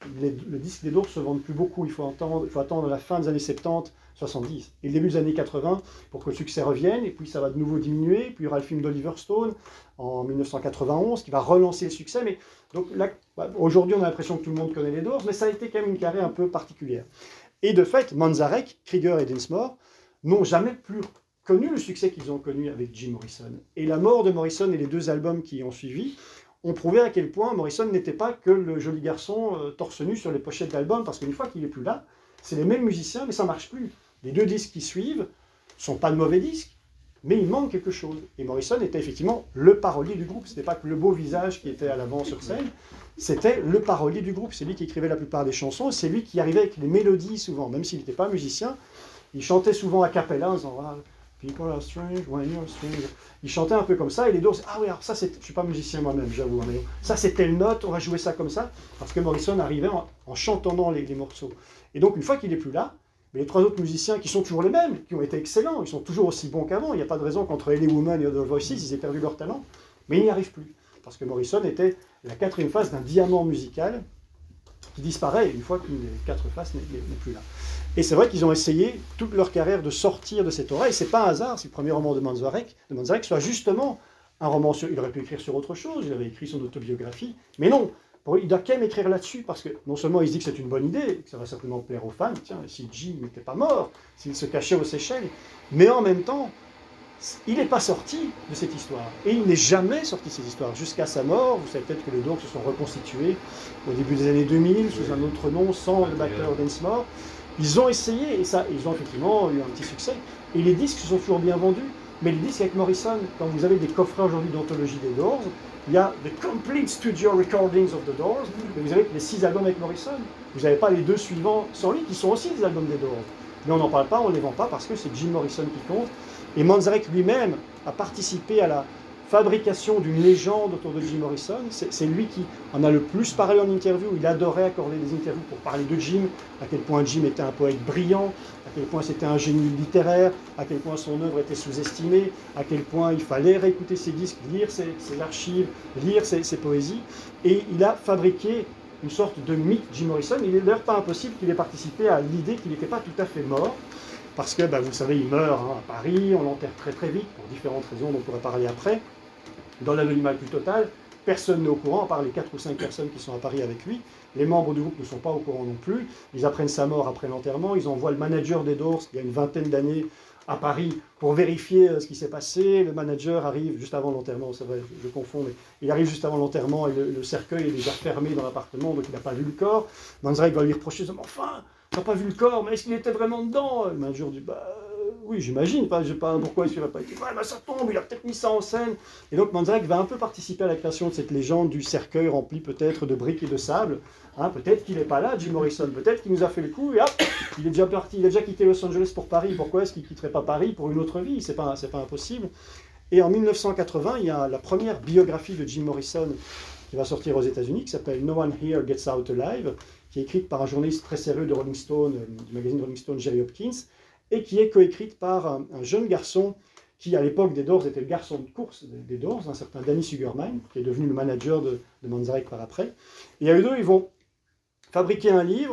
le disque des Doors ne se vend plus beaucoup, il faut attendre la fin des années 70, 70, et le début des années 80 pour que le succès revienne, et puis ça va de nouveau diminuer, puis il y aura le film d'Oliver Stone en 1991 qui va relancer le succès, mais donc là, aujourd'hui on a l'impression que tout le monde connaît les Doors, mais ça a été quand même une carrière un peu particulière. Et de fait, Manzarek, Krieger et Densmore n'ont jamais plus connu le succès qu'ils ont connu avec Jim Morrison. Et la mort de Morrison et les 2 albums qui ont suivi ont prouvé à quel point Morrison n'était pas que le joli garçon torse nu sur les pochettes d'albums, parce qu'une fois qu'il n'est plus là, c'est les mêmes musiciens, mais ça ne marche plus. Les 2 disques qui suivent ne sont pas de mauvais disques, mais il manque quelque chose. Et Morrison était effectivement le parolier du groupe. Ce n'était pas que le beau visage qui était à l'avant sur scène, c'était le parolier du groupe. C'est lui qui écrivait la plupart des chansons, c'est lui qui arrivait avec les mélodies souvent, même s'il n'était pas musicien. Il chantait souvent a cappella en disant « People are strange when you're strange ». Il chantait un peu comme ça, et les Doors, ah oui, alors ça, je ne suis pas musicien moi-même, j'avoue, mais ça c'est telle note, on va jouer ça comme ça, parce que Morrison arrivait en chantant les morceaux. Et donc une fois qu'il n'est plus là, mais les 3 autres musiciens qui sont toujours les mêmes, qui ont été excellents, ils sont toujours aussi bons qu'avant, il n'y a pas de raison qu'entre L.A. Woman et Other Voices, ils aient perdu leur talent, mais ils n'y arrivent plus. Parce que Morrison était la 4e face d'un diamant musical qui disparaît une fois qu'une des 4 faces n'est plus là. Et c'est vrai qu'ils ont essayé toute leur carrière de sortir de cette aura, et c'est pas un hasard si le premier roman de Manzarek soit justement un roman sur... Il aurait pu écrire sur autre chose, il avait écrit son autobiographie, mais non, il doit quand même écrire là-dessus, parce que non seulement il se dit que c'est une bonne idée, que ça va certainement plaire aux fans, tiens, si Jim n'était pas mort, s'il se cachait aux Seychelles, mais en même temps, il n'est pas sorti de cette histoire. Et il n'est jamais sorti de cette histoire. Jusqu'à sa mort, vous savez peut-être que les Doors se sont reconstitués au début des années 2000, sous un autre nom, sans le batteur Densmore. Ils ont essayé, et ça, ils ont effectivement eu un petit succès. Et les disques se sont toujours bien vendus. Mais les disques avec Morrison, quand vous avez des coffrets aujourd'hui d'anthologie des Doors, il y a The Complete Studio Recordings of the Doors, et vous avez les 6 albums avec Morrison. Vous n'avez pas les 2 suivants sans lui, qui sont aussi des albums des Doors. Mais on n'en parle pas, on ne les vend pas, parce que c'est Jim Morrison qui compte. Et Manzarek lui-même a participé à la fabrication d'une légende autour de Jim Morrison. C'est lui qui en a le plus parlé en interview. Il adorait accorder des interviews pour parler de Jim, à quel point Jim était un poète brillant, à quel point c'était un génie littéraire, à quel point son œuvre était sous-estimée, à quel point il fallait réécouter ses disques, lire ses archives, lire ses poésies. Et il a fabriqué une sorte de mythe Jim Morrison. Il n'est d'ailleurs pas impossible qu'il ait participé à l'idée qu'il n'était pas tout à fait mort. Parce que, vous savez, il meurt à Paris, on l'enterre très très vite, pour différentes raisons dont on pourrait parler après, dans l'anonymat le plus total. Personne n'est au courant, à part les 4 ou 5 personnes qui sont à Paris avec lui. Les membres du groupe ne sont pas au courant non plus. Ils apprennent sa mort après l'enterrement. Ils envoient le manager des Doors, il y a une vingtaine d'années, à Paris, pour vérifier ce qui s'est passé. Le manager arrive juste avant l'enterrement, c'est vrai, je confonds, mais il arrive juste avant l'enterrement et le cercueil est déjà fermé dans l'appartement, donc il n'a pas vu le corps. Manzarek va lui reprocher, enfin, tu n'as pas vu le corps, mais est-ce qu'il était vraiment dedans? Le manager dit, oui, j'imagine, pourquoi est-ce qu'il n'a pas été? Ça tombe, il a peut-être mis ça en scène. Et donc Manzarek va un peu participer à la création de cette légende du cercueil rempli peut-être de briques et de sable. Peut-être qu'il n'est pas là, Jim Morrison, peut-être qu'il nous a fait le coup, et hop, il est déjà parti, il a déjà quitté Los Angeles pour Paris. Pourquoi est-ce qu'il ne quitterait pas Paris pour une autre vie? C'est pas impossible. Et en 1980, il y a la première biographie de Jim Morrison qui va sortir aux États-Unis, qui s'appelle No One Here Gets Out Alive, qui est écrite par un journaliste très sérieux de Rolling Stone, du magazine Rolling Stone, Jerry Hopkins, et qui est coécrite par un jeune garçon qui, à l'époque des Doors, était le garçon de course des Doors, un certain Danny Sugerman, qui est devenu le manager de Manzarek par après. Et à eux deux, ils vont fabriquer un livre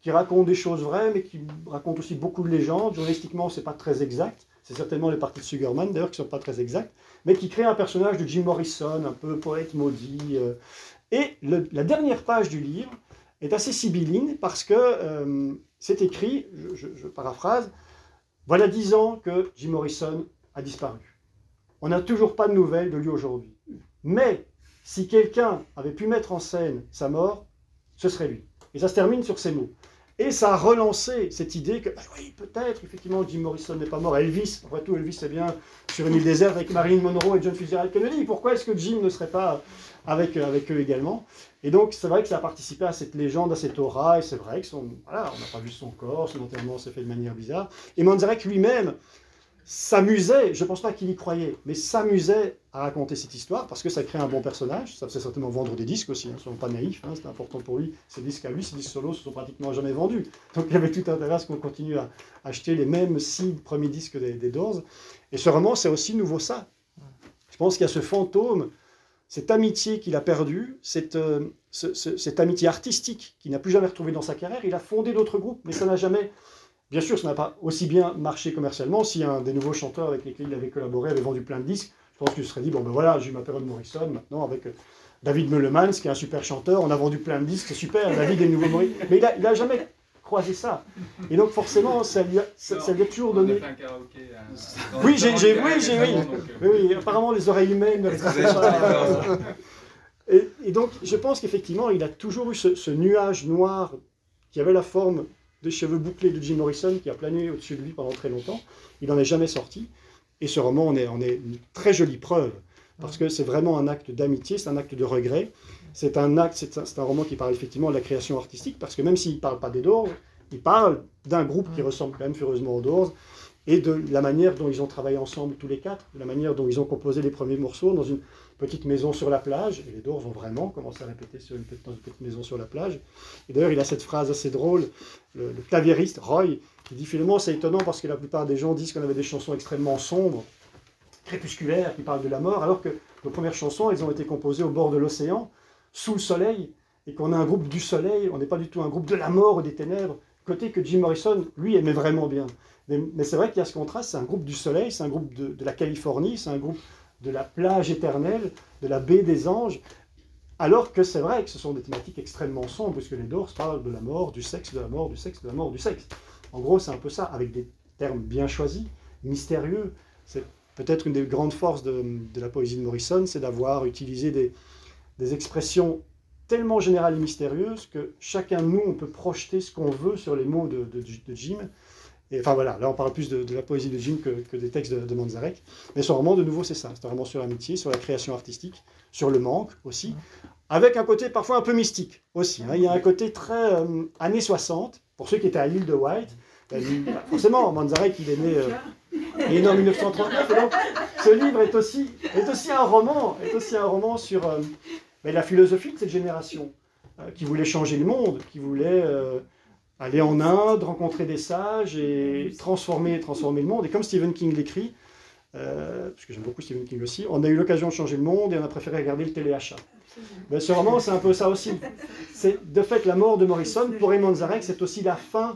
qui raconte des choses vraies, mais qui raconte aussi beaucoup de légendes. Journalistiquement, c'est pas très exact. C'est certainement les parties de Sugarman, d'ailleurs, qui ne sont pas très exactes, mais qui crée un personnage de Jim Morrison, un peu poète maudit. Et la dernière page du livre est assez sibylline, parce que c'est écrit, je paraphrase, « Voilà 10 ans que Jim Morrison a disparu. On n'a toujours pas de nouvelles de lui aujourd'hui. Mais si quelqu'un avait pu mettre en scène sa mort, ce serait lui. » Et ça se termine sur ces mots. Et ça a relancé cette idée que, oui, peut-être, effectivement, Jim Morrison n'est pas mort. Elvis, après tout, Elvis est bien sur une île déserte avec Marilyn Monroe et John Fitzgerald Kennedy. Pourquoi est-ce que Jim ne serait pas avec eux également? Et donc, c'est vrai que ça a participé à cette légende, à cette aura, et c'est vrai que voilà, on n'a pas vu son corps, son enterrement s'est fait de manière bizarre. Et Manzarek lui-même s'amusait, je ne pense pas qu'il y croyait, mais s'amusait à raconter cette histoire parce que ça crée un bon personnage. Ça faisait certainement vendre des disques aussi, ne soyons pas naïfs, c'est important pour lui. Ces disques à lui, ces disques solos, se sont pratiquement jamais vendus. Donc il y avait tout intérêt à ce qu'on continue à acheter les mêmes 6 premiers disques des Doors. Et ce roman, c'est aussi nouveau ça. Je pense qu'il y a ce fantôme, cette amitié qu'il a perdue, cette amitié artistique qu'il n'a plus jamais retrouvée dans sa carrière. Il a fondé d'autres groupes, mais ça n'a jamais... Bien sûr, ça n'a pas aussi bien marché commercialement. Si un des nouveaux chanteurs avec lesquels il avait collaboré avait vendu plein de disques, je pense qu'il se serait dit, bon ben voilà, j'ai eu ma période Morrison, maintenant avec David Meulemans, qui est un super chanteur, on a vendu plein de disques, c'est super, David est le nouveau Morrison. Mais il n'a jamais croisé ça. Et donc forcément, ça lui a toujours donné... On a fait un karaoké oui, oui, apparemment les oreilles humaines ne les traversaient pas. Et donc, je pense qu'effectivement, il a toujours eu ce nuage noir qui avait la forme de cheveux bouclés de Jim Morrison qui a plané au-dessus de lui pendant très longtemps. Il n'en est jamais sorti. Et ce roman en est une très jolie preuve, parce que c'est vraiment un acte d'amitié, c'est un acte de regret. C'est un roman qui parle effectivement de la création artistique, parce que même s'il ne parle pas des Doors, il parle d'un groupe qui ressemble quand même furieusement aux Doors, et de la manière dont ils ont travaillé ensemble tous les quatre, de la manière dont ils ont composé les premiers morceaux dans une petite maison sur la plage, et les Doors vont vraiment commencer à répéter dans une petite maison sur la plage. Et d'ailleurs, il a cette phrase assez drôle, le claviériste Roy, qui dit finalement c'est étonnant parce que la plupart des gens disent qu'on avait des chansons extrêmement sombres, crépusculaires, qui parlent de la mort, alors que nos premières chansons, elles ont été composées au bord de l'océan, sous le soleil, et qu'on a un groupe du soleil, on n'est pas du tout un groupe de la mort ou des ténèbres, côté que Jim Morrison, lui, aimait vraiment bien. Mais c'est vrai qu'il y a ce contraste, c'est un groupe du soleil, c'est un groupe de la Californie, c'est un groupe de la plage éternelle, de la baie des anges, alors que c'est vrai que ce sont des thématiques extrêmement sombres, puisque les Doors parlent de la mort, du sexe, de la mort, du sexe, de la mort, du sexe. En gros, c'est un peu ça, avec des termes bien choisis, mystérieux. C'est peut-être une des grandes forces de la poésie de Morrison, c'est d'avoir utilisé des expressions tellement générales et mystérieuses que chacun de nous, on peut projeter ce qu'on veut sur les mots de Jim. Et, enfin voilà, là on parle plus de la poésie de Jim que des textes de Manzarek. Mais son roman, de nouveau, c'est ça. C'est un roman sur l'amitié, sur la création artistique, sur le manque aussi, avec un côté parfois un peu mystique aussi. Il y a un côté très années 60, pour ceux qui étaient à l'île de White. Forcément, Manzarek, il est né en 1939. Et donc, ce livre est aussi un roman sur la philosophie de cette génération, qui voulait changer le monde, qui voulait... aller en Inde, rencontrer des sages et transformer le monde. Et comme Stephen King l'écrit, parce que j'aime beaucoup Stephen King aussi, on a eu l'occasion de changer le monde et on a préféré regarder le téléachat. Ben, ce roman, c'est un peu ça aussi. C'est de fait la mort de Morrison, pour Raymond Zarek, c'est aussi la fin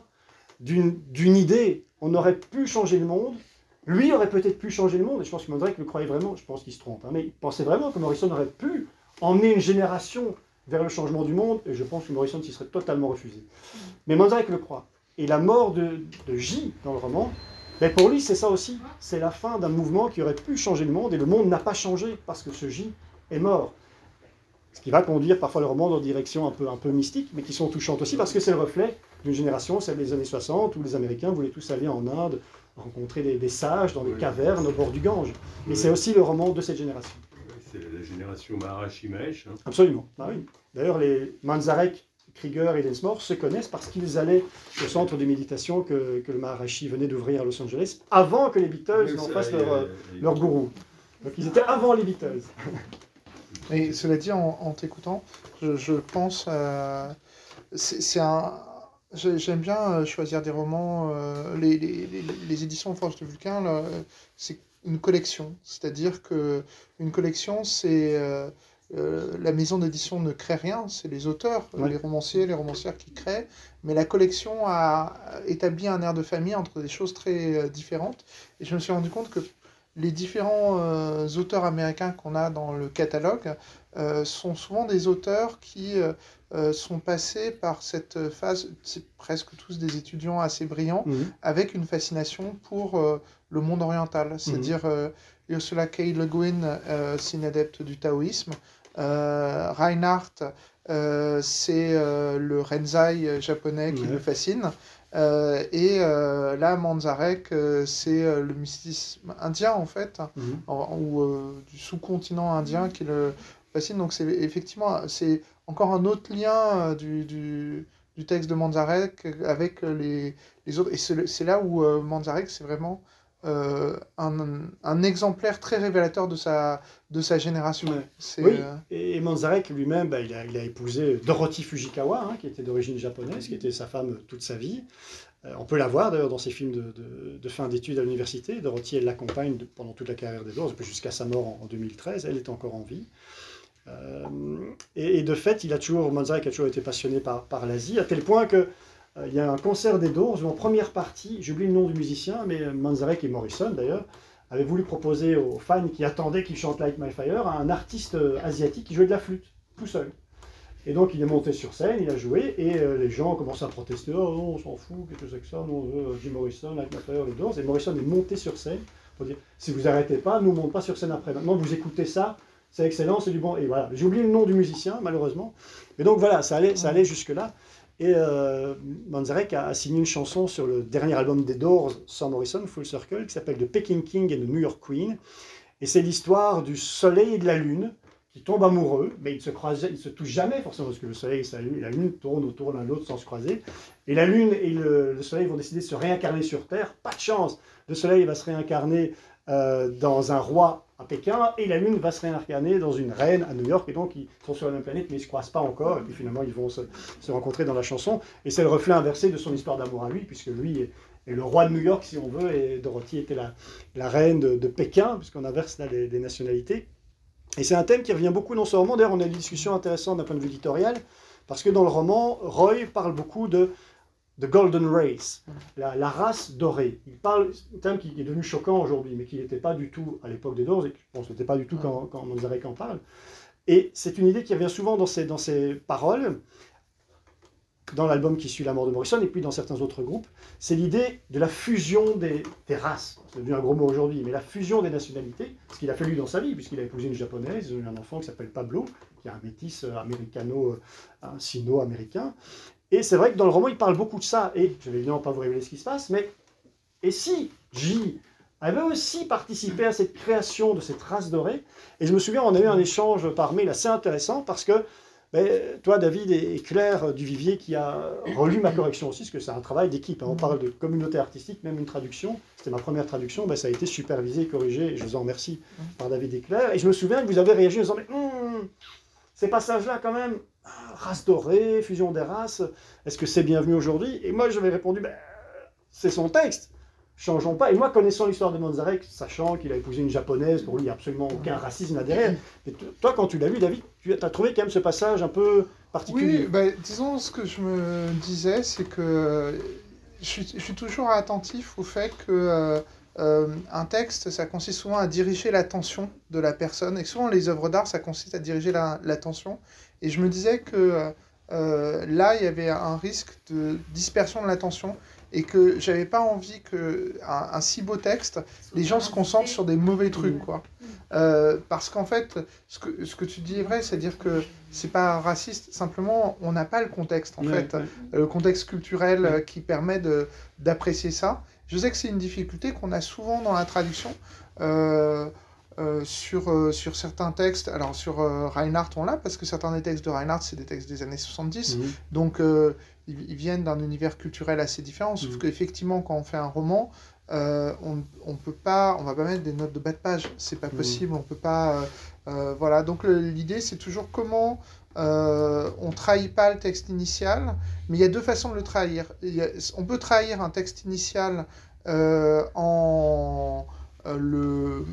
d'une idée. On aurait pu changer le monde, lui aurait peut-être pu changer le monde, et je pense que Manzarek le croyait vraiment, je pense qu'il se trompe, mais il pensait vraiment que Morrison aurait pu emmener une génération vers le changement du monde, et je pense que Morrison s'y serait totalement refusé. Mais Manzarek le croit. Et la mort de J dans le roman, ben pour lui c'est ça aussi, c'est la fin d'un mouvement qui aurait pu changer le monde, et le monde n'a pas changé parce que ce J est mort. Ce qui va conduire parfois le roman dans des directions un peu mystiques, mais qui sont touchantes aussi, parce que c'est le reflet d'une génération, celle des années 60, où les Américains voulaient tous aller en Inde, rencontrer des sages dans des cavernes au bord du Gange. Et c'est aussi le roman de cette génération. C'est la génération Maharishi Mahesh. Hein. Absolument. Ah oui. D'ailleurs, les Manzarek, Krieger et Densmore se connaissent parce qu'ils allaient au centre de méditation que le Maharishi venait d'ouvrir à Los Angeles, avant que les Beatles n'en fassent leur gourou. Donc ils étaient avant les Beatles. Et cela dit, en t'écoutant, je pense... J'aime bien choisir des romans. Les éditions Forge de Vulcain, c'est une collection. C'est-à-dire qu'une collection, c'est la maison d'édition ne crée rien, c'est les auteurs, Ouais. les romanciers, les romancières qui créent, mais la collection a établi un air de famille entre des choses très différentes. Et je me suis rendu compte que les différents auteurs américains qu'on a dans le catalogue sont souvent des auteurs qui sont passés par cette phase, c'est presque tous des étudiants assez brillants, Mhm. avec une fascination pour le monde oriental. C'est-à-dire Ursula K. Le Guin, c'est une adepte du taoïsme. Reinhardt, c'est le Renzai japonais qui Ouais. le fascine. Et là, Manzarek, c'est le mysticisme indien, en fait, Mhm. ou du sous-continent indien qui le fascine. Donc, c'est effectivement, c'est encore un autre lien du texte de Manzarek avec les autres. Et c'est là où Manzarek, c'est vraiment un exemplaire très révélateur de sa génération. Ouais. C'est, Oui, et Manzarek lui-même, il a épousé Dorothy Fujikawa, hein, qui était d'origine japonaise, qui était sa femme toute sa vie. On peut la voir d'ailleurs dans ses films de fin d'études à l'université. Dorothy, elle l'accompagne pendant toute la carrière des Doors, jusqu'à sa mort en 2013. Elle est encore en vie. Et de fait, Manzarek a toujours été passionné par l'Asie, à tel point que il y a un concert des Doors où en première partie, j'oublie le nom du musicien, mais Manzarek et Morrison d'ailleurs, avaient voulu proposer aux fans qui attendaient qu'il chante Light My Fire un artiste asiatique qui jouait de la flûte, tout seul. Et donc il est monté sur scène, il a joué, et les gens ont commencé à protester. Oh non, on s'en fout, qu'est-ce que c'est que ça? Nous on veut Jim Morrison, Light My Fire, les Doors. Et Morrison est monté sur scène pour dire si vous arrêtez pas, nous on ne monte pas sur scène après. Maintenant vous écoutez ça, c'est excellent, c'est du bon. Et voilà, j'ai oublié le nom du musicien, malheureusement. Mais donc voilà, ça allait jusque-là. Et Manzarek a signé une chanson sur le dernier album des Doors, sans Morrison, Full Circle, qui s'appelle The Peking King and the New York Queen. Et c'est l'histoire du soleil et de la lune qui tombent amoureux, mais ils ne se touchent jamais forcément, parce que le soleil et la lune tournent autour l'un de l'autre sans se croiser. Et la lune et le soleil vont décider de se réincarner sur Terre. Pas de chance, le soleil va se réincarner dans un roi à Pékin, et la Lune va se réincarner dans une reine à New York, et donc ils sont sur la même planète, mais ils ne se croisent pas encore, et puis finalement ils vont se rencontrer dans la chanson, et c'est le reflet inversé de son histoire d'amour à lui, puisque lui est le roi de New York, si on veut, et Dorothy était la reine de Pékin, puisqu'on inverse là les nationalités. Et c'est un thème qui revient beaucoup dans ce roman. D'ailleurs, on a une discussion intéressante d'un point de vue éditorial, parce que dans le roman, Roy parle beaucoup de Golden Race, la race dorée. Il parle, un terme qui est devenu choquant aujourd'hui, mais qui n'était pas du tout à l'époque des Doors, et je pense que ce n'était pas du tout quand Manzarek en parle. Et c'est une idée qui revient souvent dans ses paroles, dans l'album qui suit la mort de Morrison, et puis dans certains autres groupes. C'est l'idée de la fusion des races. C'est devenu un gros mot aujourd'hui, mais la fusion des nationalités, ce qu'il a fait lui dans sa vie, puisqu'il a épousé une japonaise, il a eu un enfant qui s'appelle Pablo, qui est un métis sino-américain. Et c'est vrai que dans le roman, il parle beaucoup de ça. Et je vais évidemment pas vous révéler ce qui se passe, mais et si J avait aussi participé à cette création de cette race dorée? Et je me souviens, on a eu un échange par mail assez intéressant, parce que toi, David, et Claire Duvivier, qui a relu ma correction aussi, parce que c'est un travail d'équipe. On parle de communauté artistique, même une traduction. C'était ma première traduction, ça a été supervisé, corrigé, et je vous en remercie, par David et Claire. Et je me souviens que vous avez réagi en disant, mais ces passages-là, quand même, race dorée, fusion des races, est-ce que c'est bienvenu aujourd'hui? Et moi, j'avais répondu, c'est son texte, changeons pas. Et moi, connaissant l'histoire de Manzarek, sachant qu'il a épousé une japonaise, pour lui, il n'y a absolument aucun racisme là derrière. Mais toi, quand tu l'as lu, David, tu as trouvé quand même ce passage un peu particulier. Oui, disons, ce que je me disais, c'est que je suis toujours attentif au fait que un texte, ça consiste souvent à diriger l'attention de la personne. Et souvent, les œuvres d'art, ça consiste à diriger l'attention. Et je me disais que là, il y avait un risque de dispersion de l'attention, et que j'avais pas envie qu'un si beau texte, les gens se concentrent sur des mauvais trucs, quoi. Parce qu'en fait, ce que tu dis est vrai, c'est-à-dire que c'est pas raciste, simplement, on n'a pas le contexte, en fait. Le contexte culturel qui permet d'apprécier ça. Je sais que c'est une difficulté qu'on a souvent dans la traduction, sur certains textes. Alors sur Reinhardt, on l'a, parce que certains des textes de Reinhardt, c'est des textes des années 70, donc ils viennent d'un univers culturel assez différent, sauf qu'effectivement, quand on fait un roman, on va pas mettre des notes de bas de page, c'est pas possible, on peut pas... voilà, donc l'idée, c'est toujours comment on trahit pas le texte initial, mais il y a deux façons de le trahir. On peut trahir un texte initial en le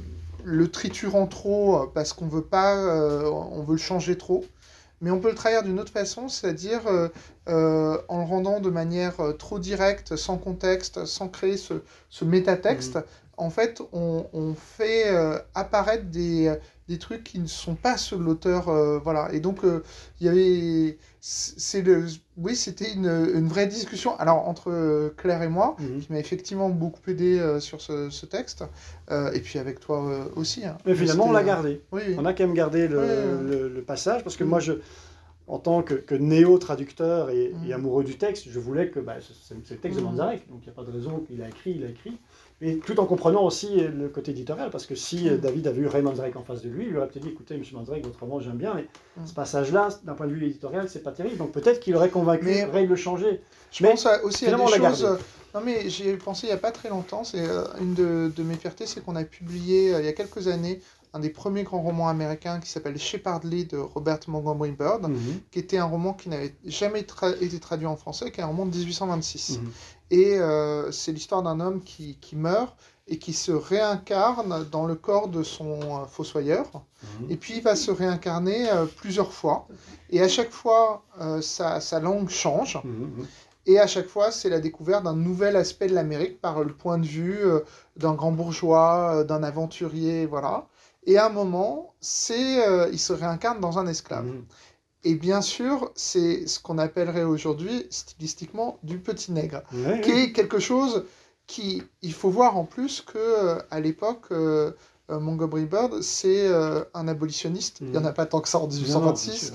le triturant trop parce qu'on veut pas, on veut le changer trop. Mais on peut le trahir d'une autre façon, c'est-à-dire en le rendant de manière trop directe, sans contexte, sans créer ce métatexte. En fait, on fait apparaître des trucs qui ne sont pas ceux de l'auteur. Voilà. Et donc, il y avait... Oui, c'était une vraie discussion. Alors, entre Claire et moi, qui m'a effectivement beaucoup aidé sur ce texte, et puis avec toi aussi. Hein. Mais finalement, on l'a gardé. Oui. On a quand même gardé le passage, parce que moi, en tant que néo-traducteur et amoureux du texte, je voulais que c'est le texte de Manzarek, donc il n'y a pas de raison qu'il a écrit. Et tout en comprenant aussi le côté éditorial, parce que si David avait eu Ray Manzarek en face de lui, il lui aurait peut-être dit, écoutez, M. Manzarek, votre roman, j'aime bien, mais ce passage-là, d'un point de vue éditorial, c'est pas terrible. Donc peut-être qu'il aurait convaincu Ray de le changer. Je pense aussi à des choses... Non mais j'ai pensé il n'y a pas très longtemps, c'est une de mes fiertés, c'est qu'on a publié il y a quelques années un des premiers grands romans américains qui s'appelle Shepherdly de Robert Montgomery Bird, qui était un roman qui n'avait jamais été traduit en français, qui est un roman de 1826. Et c'est l'histoire d'un homme qui meurt et qui se réincarne dans le corps de son fossoyeur. Et puis il va se réincarner plusieurs fois. Et à chaque fois, sa langue change. Et à chaque fois, c'est la découverte d'un nouvel aspect de l'Amérique par le point de vue d'un grand bourgeois, d'un aventurier, voilà. Et à un moment, il se réincarne dans un esclave. Et bien sûr, c'est ce qu'on appellerait aujourd'hui, stylistiquement, du petit nègre, qui est quelque chose il faut voir en plus qu'à l'époque, Montgomery Bird, c'est un abolitionniste. Il n'y en a pas tant que ça en 1826.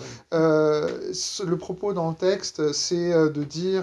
Le propos dans le texte, c'est de dire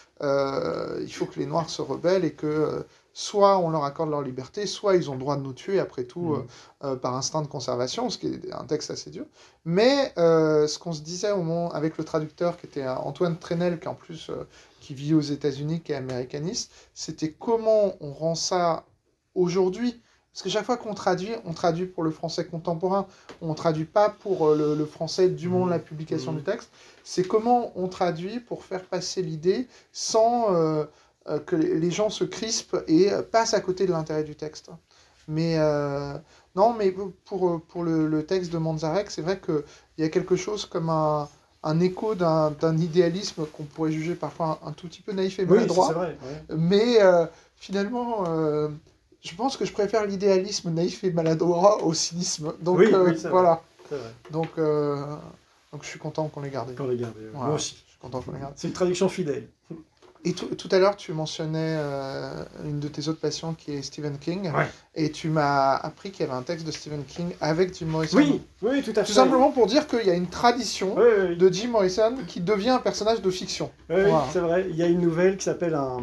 il faut que les Noirs se rebellent et que soit on leur accorde leur liberté, soit ils ont le droit de nous tuer, après tout, par instinct de conservation, ce qui est un texte assez dur. Mais ce qu'on se disait au moment, avec le traducteur, qui était Antoine Trenel, qui en plus qui vit aux États-Unis, qui est américaniste, c'était comment on rend ça aujourd'hui. Parce que chaque fois qu'on traduit, on traduit pour le français contemporain, on ne traduit pas pour le français du moment de la publication du texte. C'est comment on traduit pour faire passer l'idée sans que les gens se crispent et passent à côté de l'intérêt du texte. Mais non, mais pour le texte de Manzarek, c'est vrai qu'il y a quelque chose comme un écho d'un idéalisme qu'on pourrait juger parfois un tout petit peu naïf et maladroit. Oui, c'est vrai. Mais finalement... je pense que je préfère l'idéalisme naïf et maladroit au cynisme. Donc voilà. C'est vrai. Donc je suis content qu'on l'ait gardé. Qu'on l'ait gardé. Voilà. Moi aussi. Je suis content qu'on l'ait gardé. C'est une traduction fidèle. Et tout à l'heure, tu mentionnais une de tes autres passions qui est Stephen King. Ouais. Et tu m'as appris qu'il y avait un texte de Stephen King avec Jim Morrison. Oui, tout à fait. Tout simplement pour dire qu'il y a une tradition de Jim Morrison qui devient un personnage de fiction. Oui, c'est vrai. Il y a une nouvelle qui s'appelle un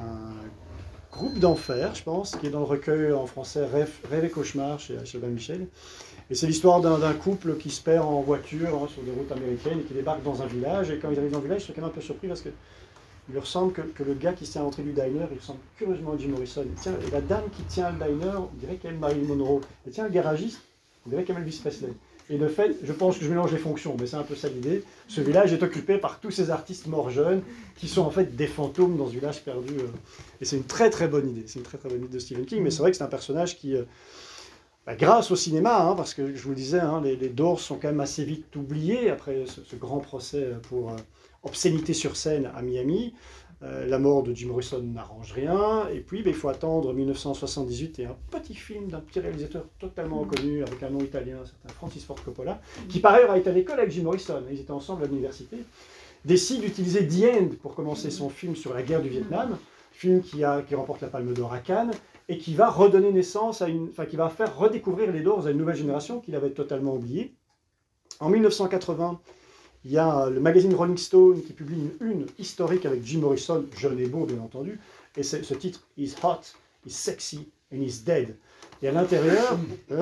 groupe d'enfer, je pense, qui est dans le recueil en français Rêve et cauchemar chez Albin Michel. Et c'est l'histoire d'un couple qui se perd en voiture sur des routes américaines et qui débarque dans un village. Et quand ils arrivent dans le village, ils sont quand même un peu surpris parce que il leur semble que le gars qui se tient à l'entrée du diner, il ressemble curieusement à Jim Morrison. Et la dame qui tient le diner, on dirait qu'elle est Marilyn Monroe. Et tiens, le garagiste, on dirait qu'elle est Elvis Presley. Et de fait, je pense que je mélange les fonctions, mais c'est un peu ça l'idée. Ce village est occupé par tous ces artistes morts jeunes qui sont en fait des fantômes dans ce village perdu. Et c'est une très très bonne idée. C'est une très très bonne idée de Stephen King, mais c'est vrai que c'est un personnage qui, grâce au cinéma, parce que je vous le disais, les Doors sont quand même assez vite oubliés après ce grand procès pour obscénité sur scène à Miami. La mort de Jim Morrison n'arrange rien, et puis il faut attendre 1978 et un petit film d'un petit réalisateur totalement reconnu avec un nom italien, un certain Francis Ford Coppola, qui par ailleurs a été à l'école avec Jim Morrison, ils étaient ensemble à l'université, décide d'utiliser The End pour commencer son film sur la guerre du Vietnam, film qui remporte la Palme d'Or à Cannes, et qui va redonner naissance qui va faire redécouvrir les Doors à une nouvelle génération qu'il avait totalement oubliée. En 1980, il y a le magazine Rolling Stone qui publie une historique avec Jim Morrison, jeune et beau bien entendu, et ce titre « He's hot, he's sexy and he's dead ». Et à l'intérieur,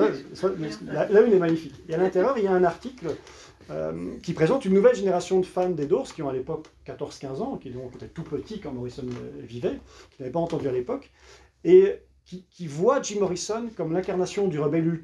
la une est magnifique, et à l'intérieur il y a un article qui présente une nouvelle génération de fans des Doors, qui ont à l'époque 14-15 ans, qui donc étaient tout petits quand Morrison vivait, qui n'avaient pas entendu à l'époque, et qui voient Jim Morrison comme l'incarnation du rebelle ultime.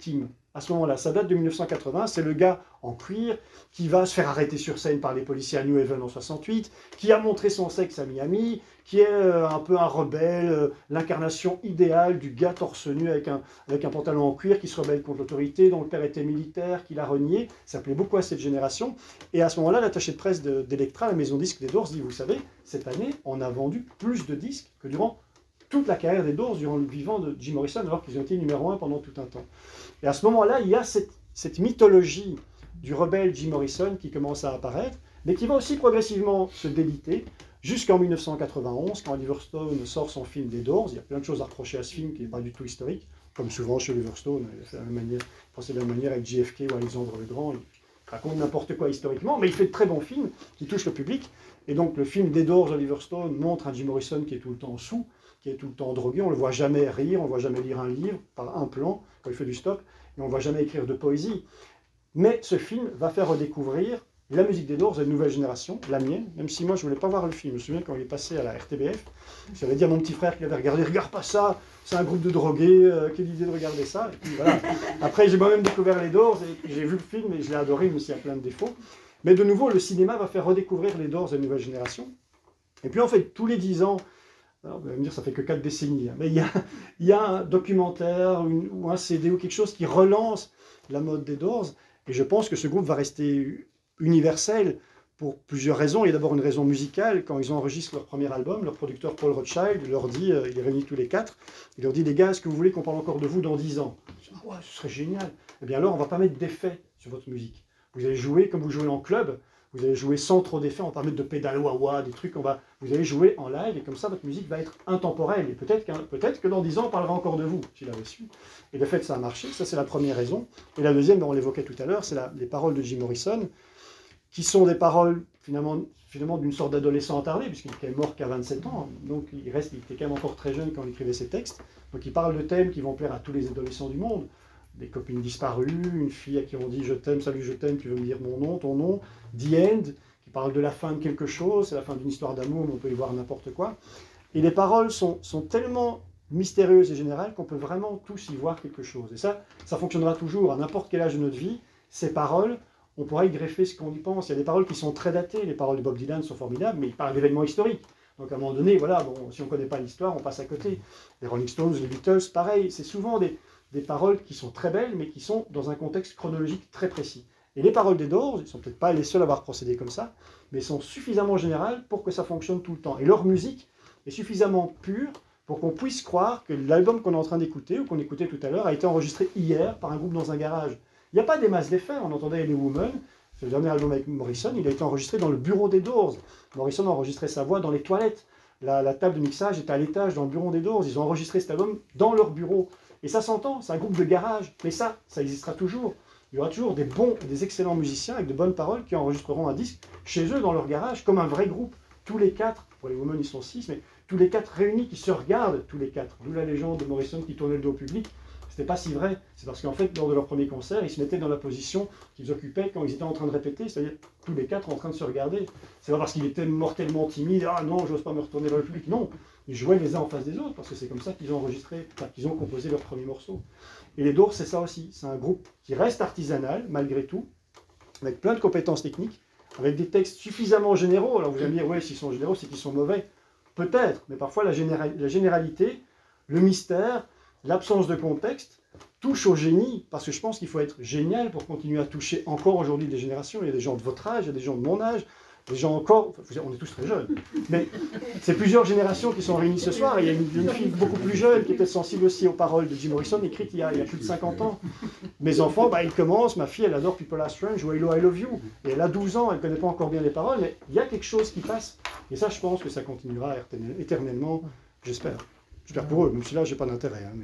à ce moment-là. Ça date de 1980, c'est le gars en cuir qui va se faire arrêter sur scène par les policiers à New Haven en 68, qui a montré son sexe à Miami, qui est un peu un rebelle, l'incarnation idéale du gars torse nu avec un pantalon en cuir qui se rebelle contre l'autorité, dont le père était militaire, qui l'a renié. Ça plaît beaucoup à cette génération. Et à ce moment-là, l'attaché de presse d'Electra, la maison disque des Doors, dit, vous savez, cette année, on a vendu plus de disques que durant toute la carrière des Doors, durant le vivant de Jim Morrison, alors qu'ils ont été numéro 1 pendant tout un temps. Et à ce moment-là, il y a cette mythologie du rebelle Jim Morrison qui commence à apparaître, mais qui va aussi progressivement se déliter, jusqu'en 1991, quand Oliver Stone sort son film des Doors. Il y a plein de choses à reprocher à ce film qui n'est pas du tout historique, comme souvent chez Oliver Stone, il fait de la même manière, pensez de la même manière avec JFK ou Alexandre le Grand, il raconte n'importe quoi historiquement, mais il fait de très bons films qui touchent le public. Et donc le film des Doors, Oliver Stone, montre un Jim Morrison qui est tout le temps sous, qui est tout le temps drogué, on ne le voit jamais rire, on ne le voit jamais lire un livre par un plan, quand il fait du stop, et on ne le voit jamais écrire de poésie. Mais ce film va faire redécouvrir la musique des Doors à une nouvelle génération, la mienne, même si moi je ne voulais pas voir le film. Je me souviens quand il est passé à la RTBF, j'avais dit à mon petit frère qui l'avait regardé, regarde pas ça, c'est un groupe de drogués, quelle idée de regarder ça. Et puis voilà. Après j'ai moi-même découvert les Doors, et j'ai vu le film et je l'ai adoré, même s'il y a plein de défauts. Mais de nouveau, le cinéma va faire redécouvrir les Doors à une nouvelle génération. Et puis en fait, tous les 10 ans, alors, vous allez me dire, ça fait que 4 décennies, hein, mais il y a un documentaire ou un CD ou quelque chose qui relance la mode des Doors, et je pense que ce groupe va rester universel pour plusieurs raisons. Il y a d'abord une raison musicale. Quand ils enregistrent leur premier album, leur producteur Paul Rothchild leur dit, il les réunit tous les 4, il leur dit, les gars, est-ce que vous voulez qu'on parle encore de vous dans 10 ans? Ah ouais, ce serait génial. Eh bien alors, on ne va pas mettre d'effets sur votre musique. Vous allez jouer comme vous jouez en club, vous allez jouer sans trop d'effets, on va pas mettre de pédales wah-wah, des trucs, vous allez jouer en live, et comme ça, votre musique va être intemporelle. Et peut-être que dans 10 ans, on parlera encore de vous, s'il avait su. Et de fait, ça a marché, ça c'est la première raison. Et la deuxième, on l'évoquait tout à l'heure, c'est les paroles de Jim Morrison, qui sont des paroles finalement d'une sorte d'adolescent attardé, puisqu'il est mort qu'à 27 ans, donc il était quand même encore très jeune quand il écrivait ses textes. Donc il parle de thèmes qui vont plaire à tous les adolescents du monde. Des copines disparues, une fille à qui on dit « je t'aime, salut, je t'aime, tu veux me dire mon nom, ton nom », « The End », qui parle de la fin de quelque chose, c'est la fin d'une histoire d'amour, mais on peut y voir n'importe quoi. Et les paroles sont tellement mystérieuses et générales qu'on peut vraiment tous y voir quelque chose. Et ça fonctionnera toujours, à n'importe quel âge de notre vie, ces paroles, on pourra y greffer ce qu'on y pense. Il y a des paroles qui sont très datées, les paroles de Bob Dylan sont formidables, mais il parle d'événements historiques. Donc à un moment donné, voilà, bon, si on ne connaît pas l'histoire, on passe à côté. Les Rolling Stones, les Beatles, pareil, c'est souvent des paroles qui sont très belles, mais qui sont dans un contexte chronologique très précis. Et les paroles des Doors, ils ne sont peut-être pas les seuls à avoir procédé comme ça, mais sont suffisamment générales pour que ça fonctionne tout le temps. Et leur musique est suffisamment pure pour qu'on puisse croire que l'album qu'on est en train d'écouter, ou qu'on écoutait tout à l'heure, a été enregistré hier par un groupe dans un garage. Il n'y a pas des masses d'effets, on entendait les Women, c'est le dernier album avec Morrison, il a été enregistré dans le bureau des Doors. Morrison a enregistré sa voix dans les toilettes. La table de mixage était à l'étage dans le bureau des Doors. Ils ont enregistré cet album dans leur bureau. Et ça s'entend, c'est un groupe de garage. Mais ça existera toujours. Il y aura toujours des bons et des excellents musiciens avec de bonnes paroles qui enregistreront un disque chez eux, dans leur garage, comme un vrai groupe. Tous les 4, pour les Women ils sont 6, mais tous les 4 réunis qui se regardent, tous les 4. D'où la légende de Morrison qui tournait le dos au public. C'était pas si vrai. C'est parce qu'en fait, lors de leur premier concert, ils se mettaient dans la position qu'ils occupaient quand ils étaient en train de répéter, c'est-à-dire tous les 4 en train de se regarder. C'est pas parce qu'ils étaient mortellement timides, ah non, j'ose pas me retourner vers le public. Non, ils jouaient les uns en face des autres, parce que c'est comme ça qu'ils ont enregistré, qu'ils ont composé leur premier morceau. Et les Doors, c'est ça aussi. C'est un groupe qui reste artisanal, malgré tout, avec plein de compétences techniques, avec des textes suffisamment généraux. Alors vous allez me dire, ouais, s'ils sont généraux, c'est qu'ils sont mauvais. Peut-être, mais parfois la généralité, le mystère, l'absence de contexte touche au génie, parce que je pense qu'il faut être génial pour continuer à toucher encore aujourd'hui des générations. Il y a des gens de votre âge, il y a des gens de mon âge, des gens encore, on est tous très jeunes, mais c'est plusieurs générations qui sont réunies ce soir, et il y a une fille beaucoup plus jeune qui était sensible aussi aux paroles de Jim Morrison, écrites il y a plus de 50 ans. Mes enfants, ils commencent, ma fille elle adore People Are Strange ou Hello I Love You, et elle a 12 ans, elle ne connaît pas encore bien les paroles, mais il y a quelque chose qui passe, et ça je pense que ça continuera éternellement, j'espère. J'espère pour eux, même si là j'ai pas d'intérêt. Hein,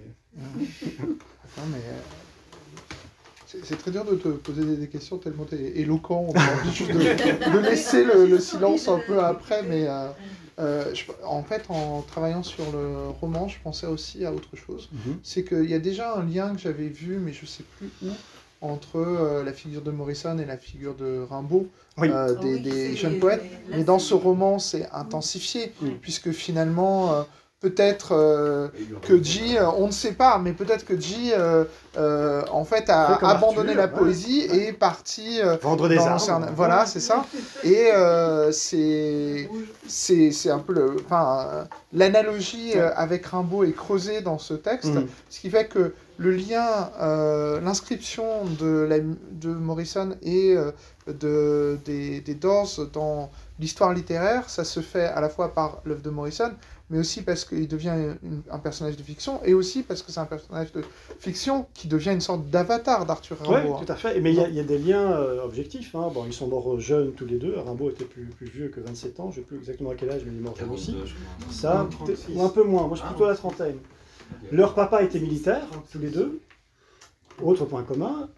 mais... C'est très dur de te poser des questions tellement tu es éloquent, on a envie juste de laisser le silence un peu après, mais en fait, en travaillant sur le roman, je pensais aussi à autre chose. C'est qu'il y a déjà un lien que j'avais vu, mais je ne sais plus où, entre la figure de Morrison et la figure de Rimbaud, des jeunes poètes. Mais dans ce roman, c'est intensifié, puisque finalement, peut-être que J, on ne sait pas, mais peut-être que J, en fait, a Fait comme abandonné Arthur, la poésie et est parti Vendre des dans armes. voilà, c'est ça. Et c'est un peu l'analogie avec Rimbaud est creusée dans ce texte, ce qui fait que le lien, l'inscription de Morrison et des Doors dans l'histoire littéraire, ça se fait à la fois par l'œuvre de Morrison, mais aussi parce qu'il devient un personnage de fiction, et aussi parce que c'est un personnage de fiction qui devient une sorte d'avatar d'Arthur Rimbaud. Oui, tout à fait. Mais il y a des liens objectifs. Hein. Bon, ils sont morts jeunes tous les deux. Rimbaud était plus vieux que 27 ans. Je ne sais plus exactement à quel âge, mais il est mort jeune aussi. Ça, ou un peu moins. Moi, je suis plutôt à la trentaine. Leur papa était militaire, tous les deux. Autre point commun.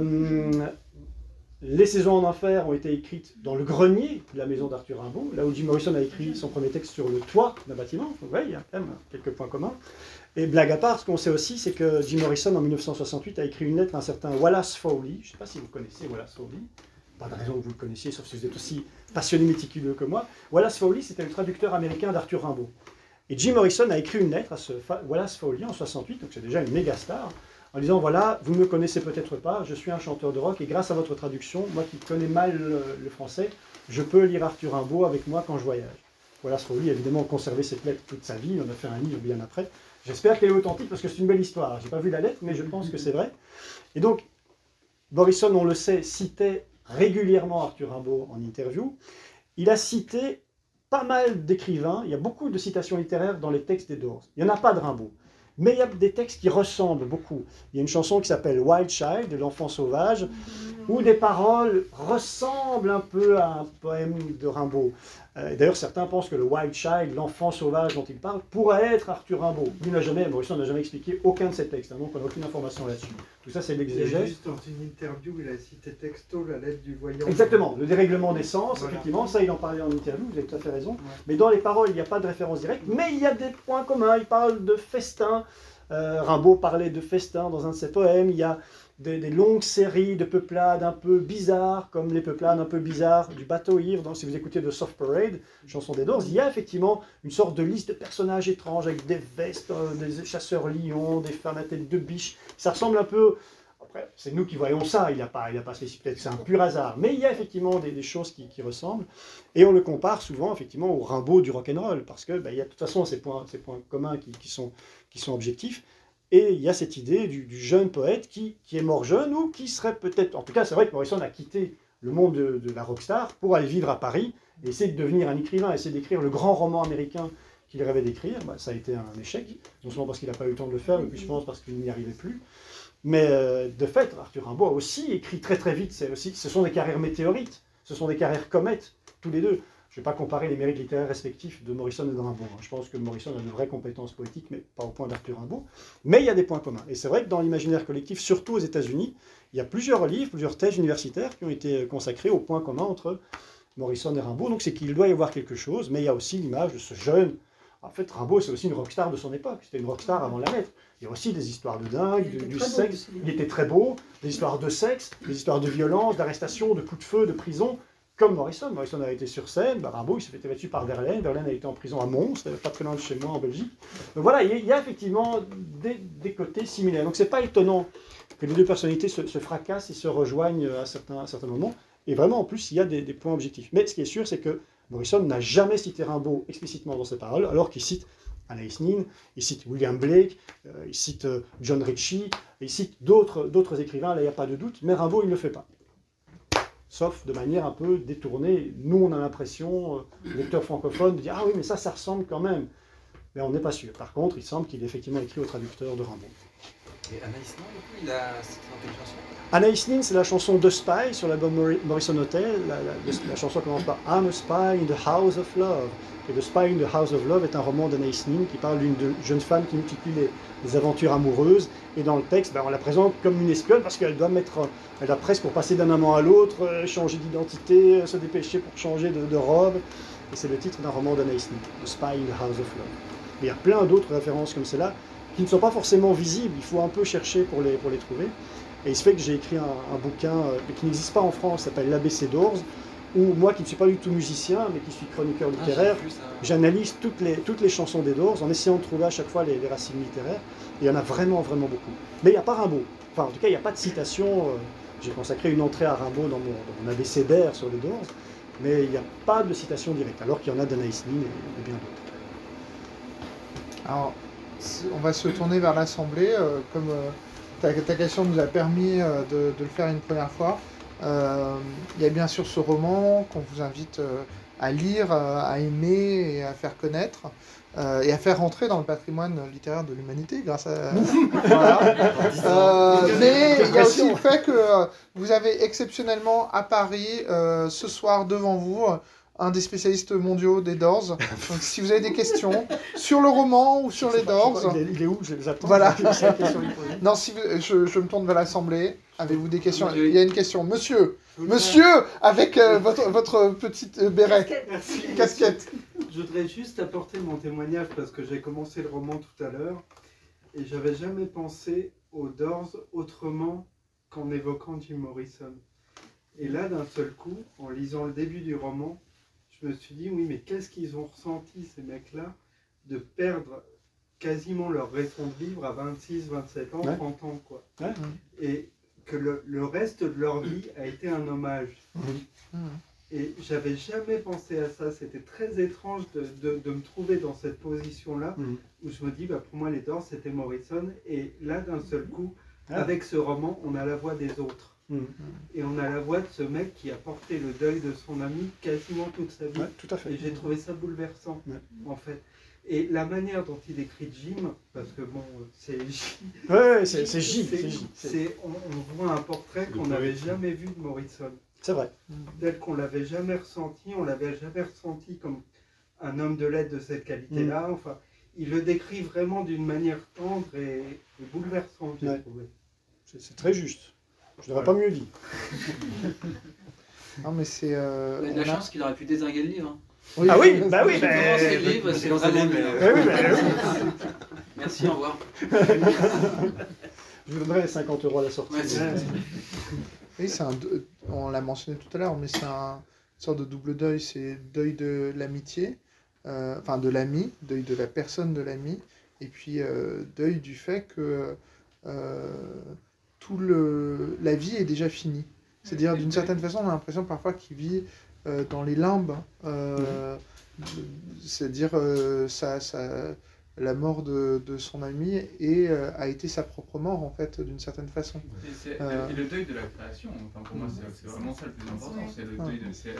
Les saisons en enfer ont été écrites dans le grenier de la maison d'Arthur Rimbaud, là où Jim Morrison a écrit son premier texte sur le toit d'un bâtiment. Donc, ouais, il y a quand même quelques points communs. Et blague à part, ce qu'on sait aussi, c'est que Jim Morrison, en 1968, a écrit une lettre à un certain Wallace Fawley. Je ne sais pas si vous connaissez Wallace Fawley. Pas de raison que vous le connaissiez, sauf si vous êtes aussi passionné méticuleux que moi. Wallace Fawley, c'était le traducteur américain d'Arthur Rimbaud. Et Jim Morrison a écrit une lettre à ce Wallace Fawley en 68, donc c'est déjà une méga star, en disant, voilà, vous ne me connaissez peut-être pas, je suis un chanteur de rock, et grâce à votre traduction, moi qui connais mal le français, je peux lire Arthur Rimbaud avec moi quand je voyage. Wallace Fawley a évidemment conservé cette lettre toute sa vie, on a fait un livre bien après. J'espère qu'elle est authentique, parce que c'est une belle histoire. Je n'ai pas vu la lettre, mais je pense que c'est vrai. Et donc, Morrison, on le sait, citait régulièrement Arthur Rimbaud en interview. Il a cité pas mal d'écrivains, il y a beaucoup de citations littéraires dans les textes des Doors. Il n'y en a pas de Rimbaud. Mais il y a des textes qui ressemblent beaucoup. Il y a une chanson qui s'appelle Wild Child, de l'enfant sauvage, où des paroles ressemblent un peu à un poème de Rimbaud. D'ailleurs, certains pensent que le Wild Child, l'enfant sauvage dont il parle, pourrait être Arthur Rimbaud. Morrison n'a jamais expliqué aucun de ses textes, donc on n'a aucune information là-dessus. Tout ça, c'est l'exégèse. Juste dans une interview, il a cité texto la lettre du voyant. Exactement, le dérèglement des sens, voilà. Effectivement, ça il en parlait en interview, vous avez tout à fait raison. Ouais. Mais dans les paroles, il n'y a pas de référence directe, mais il y a des points communs. Il parle de festin. Rimbaud parlait de festin dans un de ses poèmes. Il y a des longues séries de peuplades un peu bizarres, comme les peuplades un peu bizarres du bateau ivre. Si vous écoutez The Soft Parade, chanson des Doors, il y a effectivement une sorte de liste de personnages étranges avec des vestes, des chasseurs lions, des femmes à tête de biche. Ça ressemble un peu... Après, c'est nous qui voyons ça, il n'a pas spécifié, peut-être que c'est un pur hasard. Mais il y a effectivement des choses qui ressemblent. Et on le compare souvent effectivement au Rimbaud du rock'n'roll, parce que il y a de toute façon ces points communs qui sont objectifs. Et il y a cette idée du jeune poète qui est mort jeune ou qui serait peut-être... En tout cas, c'est vrai que Morrison a quitté le monde de la rockstar pour aller vivre à Paris et essayer de devenir un écrivain, essayer d'écrire le grand roman américain qu'il rêvait d'écrire. Ça a été un échec, non seulement parce qu'il n'a pas eu le temps de le faire, mais puis je pense parce qu'il n'y arrivait plus. Mais de fait, Arthur Rimbaud a aussi écrit très très vite. Ce sont des carrières météorites, ce sont des carrières comètes, tous les deux. Je ne vais pas comparer les mérites littéraires respectifs de Morrison et de Rimbaud. Je pense que Morrison a de vraies compétences poétiques, mais pas au point d'Arthur Rimbaud. Mais il y a des points communs. Et c'est vrai que dans l'imaginaire collectif, surtout aux États-Unis, il y a plusieurs livres, plusieurs thèses universitaires qui ont été consacrés aux points communs entre Morrison et Rimbaud. Donc c'est qu'il doit y avoir quelque chose, mais il y a aussi l'image de ce jeune. En fait, Rimbaud, c'est aussi une rockstar de son époque. C'était une rockstar avant la lettre. Il y a aussi des histoires de dingue, du sexe. Il était très beau, des histoires de sexe, des histoires de violence, d'arrestation, de coups de feu, de prison. Comme Morrison. Morrison a été sur scène, Rimbaud il s'est fait battu par Verlaine. Verlaine a été en prison à Mons, pas très loin de chez moi en Belgique. Donc voilà, il y a effectivement des côtés similaires. Donc c'est pas étonnant que les deux personnalités se fracassent et se rejoignent à certains moments. Et vraiment, en plus, il y a des points objectifs. Mais ce qui est sûr, c'est que Morrison n'a jamais cité Rimbaud explicitement dans ses paroles, alors qu'il cite Anais Nin, il cite William Blake, il cite John Ritchie, il cite d'autres écrivains, là il n'y a pas de doute, mais Rimbaud il ne le fait pas. Sauf de manière un peu détournée. Nous on a l'impression, lecteur francophone, de dire « Ah oui, mais ça ressemble quand même ». Mais on n'est pas sûr. Par contre, il semble qu'il ait effectivement écrit au traducteur de Rimbaud. Et Anais Nin, du coup, il a cité dans quelle chanson? Anais Nin, c'est la chanson The Spy sur l'album Morrison Hotel. La chanson commence par « I'm a spy in the house of love ». Et The Spy in the House of Love est un roman d'Anais Nin qui parle d'une jeune femme qui multiplie les aventures amoureuses. Et dans le texte, on la présente comme une espionne parce qu'elle doit elle a presque pour passer d'un amant à l'autre, changer d'identité, se dépêcher pour changer de robe. Et c'est le titre d'un roman d'Anais Nin, The Spy in the House of Love. Mais il y a plein d'autres références comme celle-là qui ne sont pas forcément visibles. Il faut un peu chercher pour les trouver. Et il se fait que j'ai écrit un bouquin qui n'existe pas en France, qui s'appelle l'ABC Doors, où moi qui ne suis pas du tout musicien, mais qui suis chroniqueur littéraire, j'analyse toutes les chansons des Doors en essayant de trouver à chaque fois les racines littéraires. Et il y en a vraiment, vraiment beaucoup. Mais il n'y a pas Rimbaud. Enfin, en tout cas, il n'y a pas de citation. J'ai consacré une entrée à Rimbaud dans mon abécédaire sur les Doors, mais il n'y a pas de citation directe, alors qu'il y en a d'Anaïs Nin et bien d'autres. Alors, on va se tourner vers l'Assemblée, comme ta question nous a permis de le faire une première fois. Il y a bien sûr ce roman qu'on vous invite à lire, à aimer et à faire connaître, et à faire rentrer dans le patrimoine littéraire de l'humanité grâce à... Voilà. Mais il y a aussi le fait que vous avez exceptionnellement à Paris, ce soir devant vous, un des spécialistes mondiaux des Doors. Donc si vous avez des questions sur le roman ou sur les Doors... Il est où? Je les attends. Voilà. Non, si je me tourne vers l'Assemblée. Avez-vous des questions? Il y a une question. Monsieur, avec votre petite béret, casquette. Je voudrais juste apporter mon témoignage parce que j'ai commencé le roman tout à l'heure et j'avais jamais pensé aux Doors autrement qu'en évoquant Jim Morrison. Et là, d'un seul coup, en lisant le début du roman, je me suis dit, oui, mais qu'est-ce qu'ils ont ressenti, ces mecs-là, de perdre quasiment leur raison de vivre à 26, 27 ans, 30 ans, quoi. Ouais. Et que le reste de leur vie a été un hommage. Et j'avais jamais pensé à ça. C'était très étrange de me trouver dans cette position-là, où je me dis, bah, pour moi, les Doors, c'était Morrison. Et là, d'un seul coup, avec ce roman, on a la voix des autres. Et on a la voix de ce mec qui a porté le deuil de son ami quasiment toute sa vie. Ouais, tout à fait. Et j'ai trouvé ça bouleversant, en fait. Et la manière dont il écrit Jim, parce que bon, c'est J. Ouais, c'est J. On voit un portrait qu'on n'avait jamais vu de Morrison. C'est vrai. Tel qu'on l'avait jamais ressenti, on l'avait jamais ressenti comme un homme de lettres de cette qualité-là. Enfin, il le décrit vraiment d'une manière tendre et bouleversante, j'ai trouvé. C'est très juste. Je n'aurais pas mieux dit. Non, mais c'est... Il a de la chance qu'il aurait pu désinguer le livre. Hein. Oui, ah oui, bah oui, le livre, c'est vraiment Merci, au revoir. Je vous donnerai 50 € à la sortie. Oui, on l'a mentionné tout à l'heure, mais c'est une sorte de double deuil. C'est deuil de l'amitié, enfin de l'ami, deuil de la personne de l'ami, et puis deuil du fait que la vie est déjà finie. C'est-à-dire, d'une certaine façon, on a l'impression parfois qu'il vit dans les limbes. C'est-à-dire, la mort de son ami a été sa propre mort, en fait, d'une certaine façon. Et le deuil de la création, enfin, pour moi, c'est vraiment ça le plus important. C'est le deuil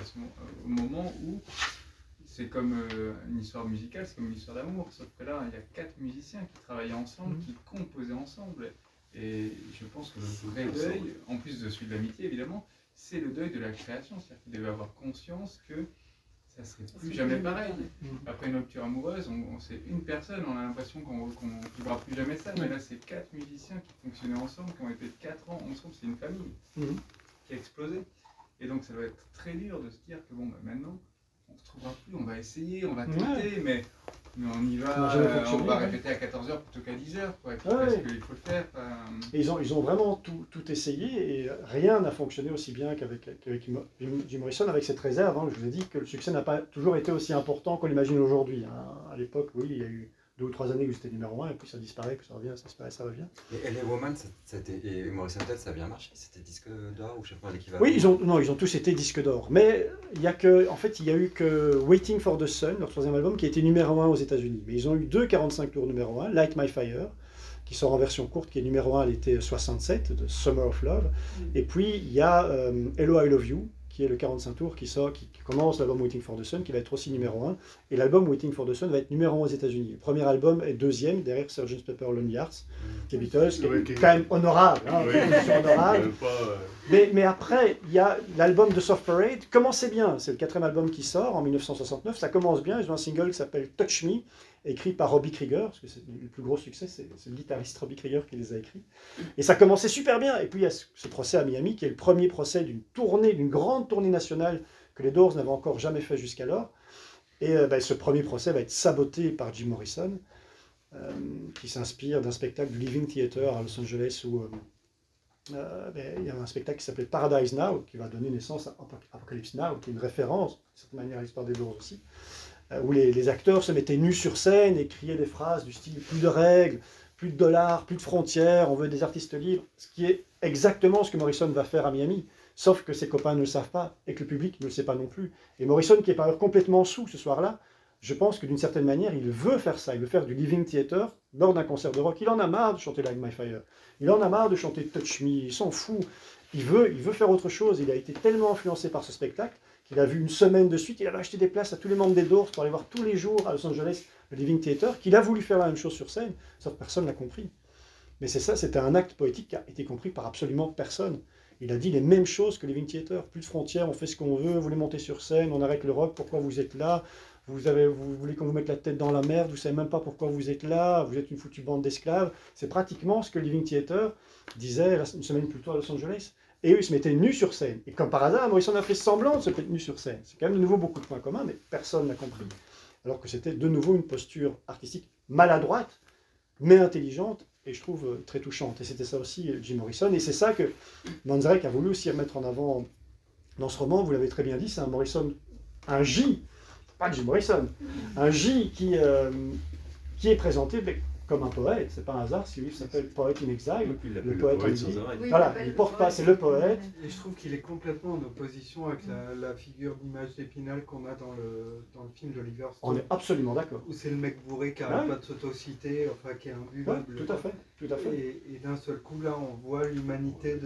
au moment où c'est comme une histoire musicale, c'est comme une histoire d'amour. Sauf que là, il y a 4 musiciens qui travaillaient ensemble, qui composaient ensemble. Et je pense que le vrai deuil, en plus de celui de l'amitié évidemment, c'est le deuil de la création. C'est-à-dire qu'il devait avoir conscience que ça ne serait plus jamais pareil. Après une rupture amoureuse, c'est une personne, on a l'impression qu'on ne vivra plus jamais ça. Mais là, c'est 4 musiciens qui fonctionnaient ensemble, qui ont été 4 ans ensemble, c'est une famille qui a explosé. Et donc ça doit être très dur de se dire que bon, bah, maintenant, on ne se trouvera plus, on va essayer, on va tenter, mais on y va, on va répéter à 14h plutôt qu'à 10h, parce qu'il faut le faire. Et ils ont vraiment tout essayé, et rien n'a fonctionné aussi bien qu'avec Jim Morrison, avec cette réserve. Hein, je vous ai dit que le succès n'a pas toujours été aussi important qu'on l'imagine aujourd'hui. Hein. À l'époque, oui, il y a eu 2 ou 3 années où c'était numéro 1, et puis ça disparaît, puis ça revient, ça disparaît, ça revient. Et LA Woman, et Morrison Ted, ça a bien marché? C'était disque d'or ou je sais pas l'équivalent? Oui, ils ont tous été disques d'or. Mais il y a eu que Waiting for the Sun, leur 3e album, qui a été numéro 1 aux États-Unis. Mais ils ont eu 2 45 tours numéro 1, Light My Fire, qui sort en version courte, qui est numéro 1 à l'été 67, de Summer of Love. Et puis il y a Hello I Love You, qui est le 45 tours qui commence l'album Waiting for the Sun, qui va être aussi numéro 1. Et l'album Waiting for the Sun va être numéro 1 aux États-Unis. Le premier album est 2e, derrière Sgt. Pepper Lonely Hearts, des Beatles, qui est quand même honorable. Hein, honorable. Mais après, il y a l'album de Soft Parade, commençait bien. C'est le 4e album qui sort en 1969. Ça commence bien. Ils ont un single qui s'appelle Touch Me, écrit par Robbie Krieger, parce que c'est le plus gros succès, c'est le guitariste Robbie Krieger qui les a écrits. Et ça commençait super bien. Et puis il y a ce procès à Miami, qui est le premier procès d'une grande tournée nationale que les Doors n'avaient encore jamais fait jusqu'alors. Et ce premier procès va être saboté par Jim Morrison, qui s'inspire d'un spectacle du Living Theatre à Los Angeles où il y a un spectacle qui s'appelait Paradise Now, qui va donner naissance à Apocalypse Now, qui est une référence, de cette manière, à l'histoire des Doors aussi, où les acteurs se mettaient nus sur scène et criaient des phrases du style « plus de règles, plus de dollars, plus de frontières, on veut des artistes libres », ce qui est exactement ce que Morrison va faire à Miami, sauf que ses copains ne le savent pas et que le public ne le sait pas non plus. Et Morrison, qui est par ailleurs complètement sous ce soir-là, je pense que d'une certaine manière, il veut faire ça, il veut faire du living theater lors d'un concert de rock. Il en a marre de chanter Light My Fire, il en a marre de chanter Touch Me, il s'en fout, il veut faire autre chose. Il a été tellement influencé par ce spectacle qu'il a vu une semaine de suite, il avait acheté des places à tous les membres des Doors pour aller voir tous les jours à Los Angeles le living theater, qu'il a voulu faire la même chose sur scène, sauf que personne n'a compris. Mais c'est ça, c'était un acte poétique qui a été compris par absolument personne. Il a dit les mêmes choses que living theater, plus de frontières, on fait ce qu'on veut, vous voulez monter sur scène, on arrête le rock, pourquoi vous êtes là? Vous voulez qu'on vous mette la tête dans la merde, vous ne savez même pas pourquoi vous êtes là, vous êtes une foutue bande d'esclaves. C'est pratiquement ce que Living Theater disait une semaine plus tôt à Los Angeles. Et eux, ils se mettaient nus sur scène. Et comme par hasard, Morrison a fait semblant de se mettre nus sur scène. C'est quand même de nouveau beaucoup de points communs, mais personne n'a compris. Alors que c'était de nouveau une posture artistique maladroite, mais intelligente, et je trouve très touchante. Et c'était ça aussi, Jim Morrison. Et c'est ça que Manzarek a voulu aussi remettre en avant dans ce roman. Vous l'avez très bien dit, c'est un Morrison, un J, pas Jim Morrison, un J qui est présenté comme un poète. C'est pas un hasard si le livre s'appelle Poet in Exile, le poète en exil. Voilà, il porte pas, c'est le poète. Et je trouve qu'il est complètement en opposition avec la figure d'image d'Épinal qu'on a dans le film d'Oliver Stone. On est absolument d'accord. Où c'est le mec bourré qui n'arrête pas de s'autociter, enfin qui est imbuvable. Ouais, tout à fait, tout à fait. Et d'un seul coup là, on voit l'humanité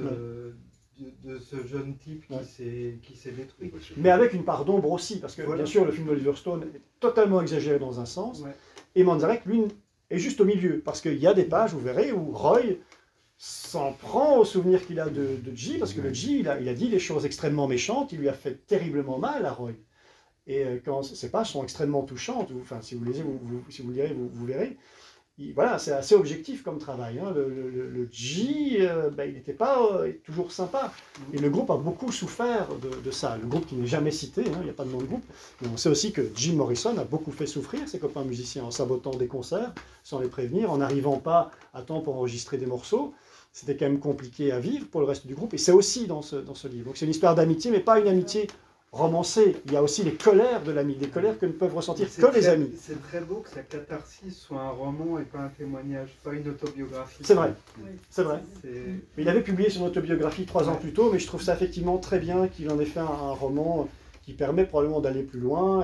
de ce jeune type qui s'est détruit. Mais avec une part d'ombre aussi, parce que bien sûr le film d'Oliver Stone est totalement exagéré dans un sens, et Manzarek, lui, est juste au milieu, parce qu'il y a des pages, vous verrez, où Roy s'en prend au souvenir qu'il a de G, parce que le G, il a dit des choses extrêmement méchantes, il lui a fait terriblement mal à Roy. Et quand ces pages sont extrêmement touchantes, enfin, si vous lisez, si vous lirez, vous verrez. Voilà, c'est assez objectif comme travail. Hein. Le G, il n'était pas toujours sympa. Et le groupe a beaucoup souffert de ça. Le groupe qui n'est jamais cité, hein, il n'y a pas de nom de groupe. Mais on sait aussi que Jim Morrison a beaucoup fait souffrir ses copains musiciens en sabotant des concerts, sans les prévenir, en n'arrivant pas à temps pour enregistrer des morceaux. C'était quand même compliqué à vivre pour le reste du groupe. Et c'est aussi dans ce livre. Donc c'est une histoire d'amitié, mais pas une amitié romancé. Il y a aussi les colères de l'ami, des colères que ne peuvent ressentir que les amis. C'est très beau que sa catharsis soit un roman et pas un témoignage, pas une autobiographie. C'est vrai, c'est vrai. Il avait publié son autobiographie 3 ans plus tôt, mais je trouve ça effectivement très bien qu'il en ait fait un roman qui permet probablement d'aller plus loin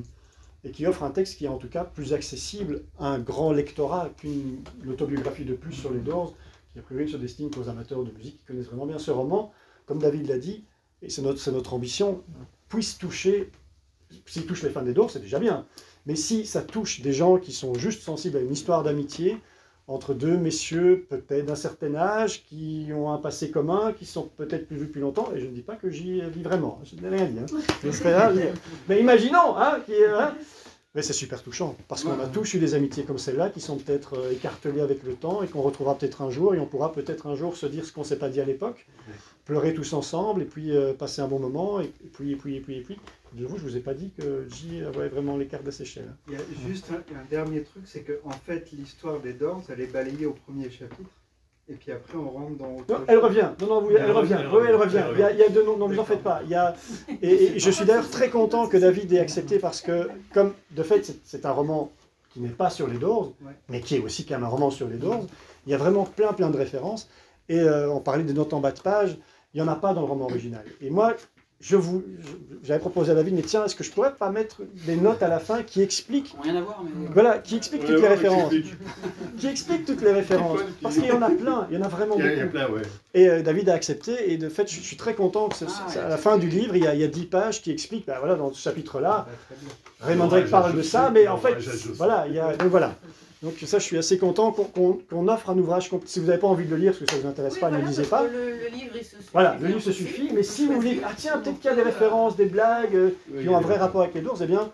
et qui offre un texte qui est en tout cas plus accessible à un grand lectorat qu'une autobiographie de plus sur les Doors, qui a priori ne se destine qu'aux amateurs de musique qui connaissent vraiment bien ce roman. Comme David l'a dit, et c'est notre ambition, puisse toucher, s'il touche les fans des Doors, c'est déjà bien, mais si ça touche des gens qui sont juste sensibles à une histoire d'amitié entre deux messieurs, peut-être d'un certain âge, qui ont un passé commun, qui sont peut-être plus vus depuis longtemps, et je ne dis pas que j'y vis vraiment, je n'ai rien dit, mais imaginons, mais c'est super touchant, parce qu'on a tous eu des amitiés comme celle-là, qui sont peut-être écartelées avec le temps, et qu'on retrouvera peut-être un jour, et on pourra peut-être un jour se dire ce qu'on ne s'est pas dit à l'époque, pleurer tous ensemble, et puis passer un bon moment, et puis. De vous, je ne vous ai pas dit que J avait vraiment les cartes de Seychelles. Il y a juste un dernier truc, c'est qu'en fait, l'histoire des Doors, elle est balayée au premier chapitre, et puis après, on rentre dans autre chose. Elle revient, elle revient. Il y a deux noms, non, vous en faites pas. Et je suis d'ailleurs très content que David ait accepté, parce que, comme de fait, c'est un roman qui n'est pas sur les Doors, mais qui est aussi quand même un roman sur les Doors, il y a vraiment plein de références, et on parlait des notes en bas de page, il n'y en a pas dans le roman original. Et moi, j'avais proposé à David, mais tiens, est-ce que je pourrais pas mettre des notes à la fin qui expliquent... Rien à voir, mais... Voilà, qui expliquent toutes les références. Qui expliquent toutes les références. Parce qu'il y en a plein, il y en a vraiment beaucoup. Il y a plein, ouais. Et David a accepté, et de fait, je suis très content que à la fin du livre, il y a 10 pages qui expliquent, voilà, dans ce chapitre-là, Raymond Drake parle de ça, mais en fait, voilà, donc voilà. Donc ça, je suis assez content qu'on offre un ouvrage. Si vous n'avez pas envie de le lire, parce que ça ne vous intéresse pas, ne le lisez pas. Le livre, il se suffit. Voilà, le livre se suffit, mais si vous voulez, tiens, peut-être qu'il y a des références, des blagues qui ont un vrai rapport avec les Doors, eh bien,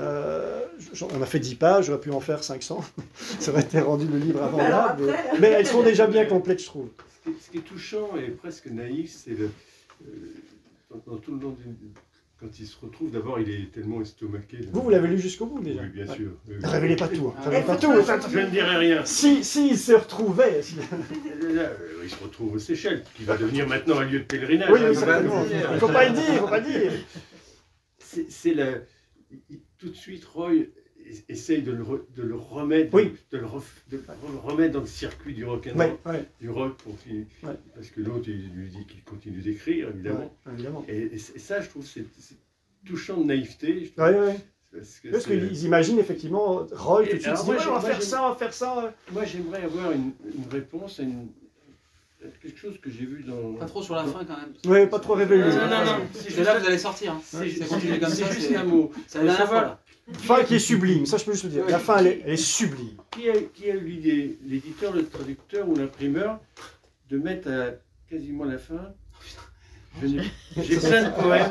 on a fait 10 pages, j'aurais pu en faire 500. Ça aurait été rendu le livre avant là, mais elles sont déjà bien complètes, je trouve. Ce qui est touchant et presque naïf, c'est dans tout le long quand il se retrouve, d'abord, il est tellement estomaqué. Vous l'avez lu jusqu'au bout déjà? Oui, bien sûr. Oui, oui. Révélez pas tout. Ah, Révélez pas tout. Je ne dirai rien. Si il se retrouvait. Là, il se retrouve aux Seychelles, qui va devenir maintenant un lieu de pèlerinage. Oui, hein, oui, faut pas certainement. le dire. Il faut pas le dire, il faut pas le dire. C'est tout de suite, Roy essaye de le remettre, Oui. de le remettre dans le circuit du rock and Ouais, roll, ouais, du rock pour qu'il, Ouais. parce que l'autre il lui dit qu'il continue d'écrire évidemment. ouais, évidemment. Et ça, je trouve, c'est touchant de naïveté. Je trouve, Ouais, ouais. Parce c'est- qu'ils imaginent effectivement Roy tout de suite. alors, se dit, moi, ouais, j'ai- on va moi, faire j'ai- ça, on va faire ça. Moi, j'aimerais avoir une réponse à quelque chose que j'ai vu dans. Pas trop sur la fin quand même. Ouais, pas trop révélé. Non, c'est C'est juste là que vous allez sortir. Hein. c'est C'est continuer comme ça, c'est juste c'est- un mot. C'est la dernière Faut fois savoir là. Fin qui est sublime, ça je peux juste le dire. La fin, elle est sublime. Qui a eu l'idée, l'éditeur, le traducteur ou l'imprimeur, de mettre à quasiment la fin j'ai plein de poèmes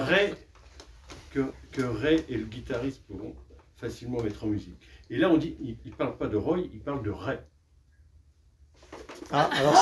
que Ray et le guitariste pourront facilement mettre en musique. Et là, on dit, il ne parle pas de Roy, il parle de Ray. Ah, alors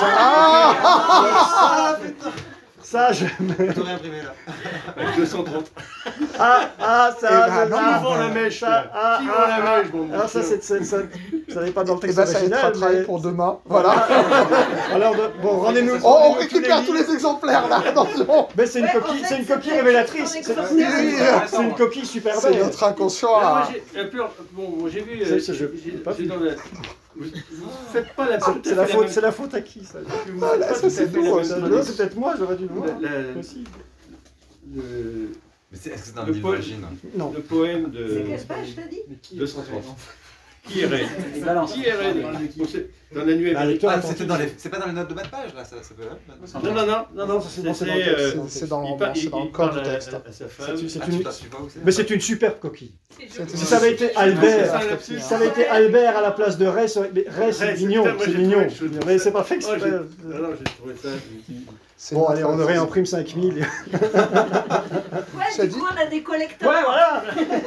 ça, je... Tout réimprimé là. Avec 230. ça, Eh ben, non, Qui vend la mèche ça, là Qui vend la mèche, mon alors ça, monsieur ça n'est pas dans le Et texte bah, ça va être original, un travail mais... pour demain. Voilà. Alors, bon, rendez-nous... Oh, on rendez-nous récupère tous les exemplaires là, attention. Mais c'est une Ouais, coquille, en fait, c'est une c'est coquille peut-être révélatrice. son C'est exemplaire. c'est une coquille super C'est belle. notre inconscient. Alors, à- moi, j'ai un peu. Bon, j'ai vu. J'ai pas vu. dans la. Vous faites pas la. C'est la faute, c'est la faute à qui ça? Vous Ah, faites là, pas ça, tout à c'est fait nous, la ça, même Non, c'est peut-être moi, j'aurais dû le voir. Aussi. le- Mais est-ce que c'est un Le livre poème. d'origine? Non. le poème C'est de. quelle page t'as dit 230. Qui est Ray Balance. Qui est Ray dans la nuit Bah, avec. lecteur Ah, attentif. c'est pas dans les notes de bas de page là, ça peut Non, Ça, c'est dans le texte. C'est dans le il roman, parle- c'est dans le il corps parle du texte. à sa femme. C'est Ah, une... tu vois où c'est? Mais c'est une superbe coquille. C'est- Si ça avait été Albert, C'est un lapsus. si ça avait été Albert à la place de Ray, mais Ray c'est Ray, c'est mignon, putain, moi, c'est j'ai mignon. trouvé une chose. Mais c'est pas fait Oh, exprès. non, j'ai trouvé ça. c'est Bon, notre- allez, on réimprime 5000. Ouais, Ça du dit- coup, on a des collecteurs. Ouais, voilà.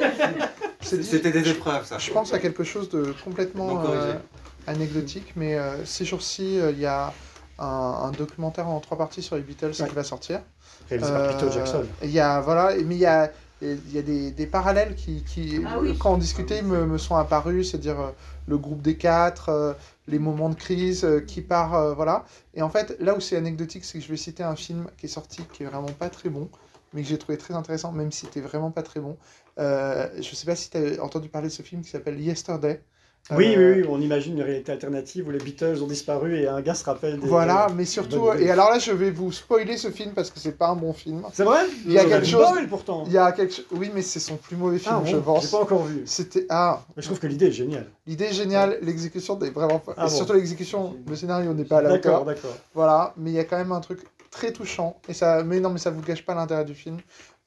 c'est- C'était des épreuves ça. Je pense à quelque chose de complètement Non corrigé. anecdotique, mais ces jours-ci, il y a un documentaire en 3 parties sur les Beatles Ouais. qui va sortir. Réalisé par Peter Jackson. Il y a, voilà, mais il y a des parallèles qui Ah oui. quand on discutait, me sont apparus, c'est-à-dire le groupe des 4, les moments de crise qui part, voilà. Et en fait, là où c'est anecdotique, c'est que je vais citer un film qui est sorti, qui est vraiment pas très bon, mais que j'ai trouvé très intéressant, même si c'était vraiment pas très bon. Je sais pas si tu as entendu parler de ce film qui s'appelle Yesterday. Oui, on imagine une réalité alternative où les Beatles ont disparu et un gars se rappelle des... Voilà, mais surtout, bonnes idées. et alors là, je vais vous spoiler ce film parce que c'est pas un bon film. C'est vrai? Il y a quelque chose- Boyle, pourtant. Il y a quelque chose, oui, mais c'est son plus mauvais film, Ah, je bon, pense. j'ai pas encore vu. C'était Mais je trouve que l'idée est géniale. l'idée est géniale, l'exécution n'est vraiment pas. Ah et bon. surtout l'exécution, le scénario n'est pas à la D'accord, hauteur. d'accord. Voilà, mais il y a quand même un truc très touchant. Et ça, mais non, mais ça vous gâche pas l'intérêt du film.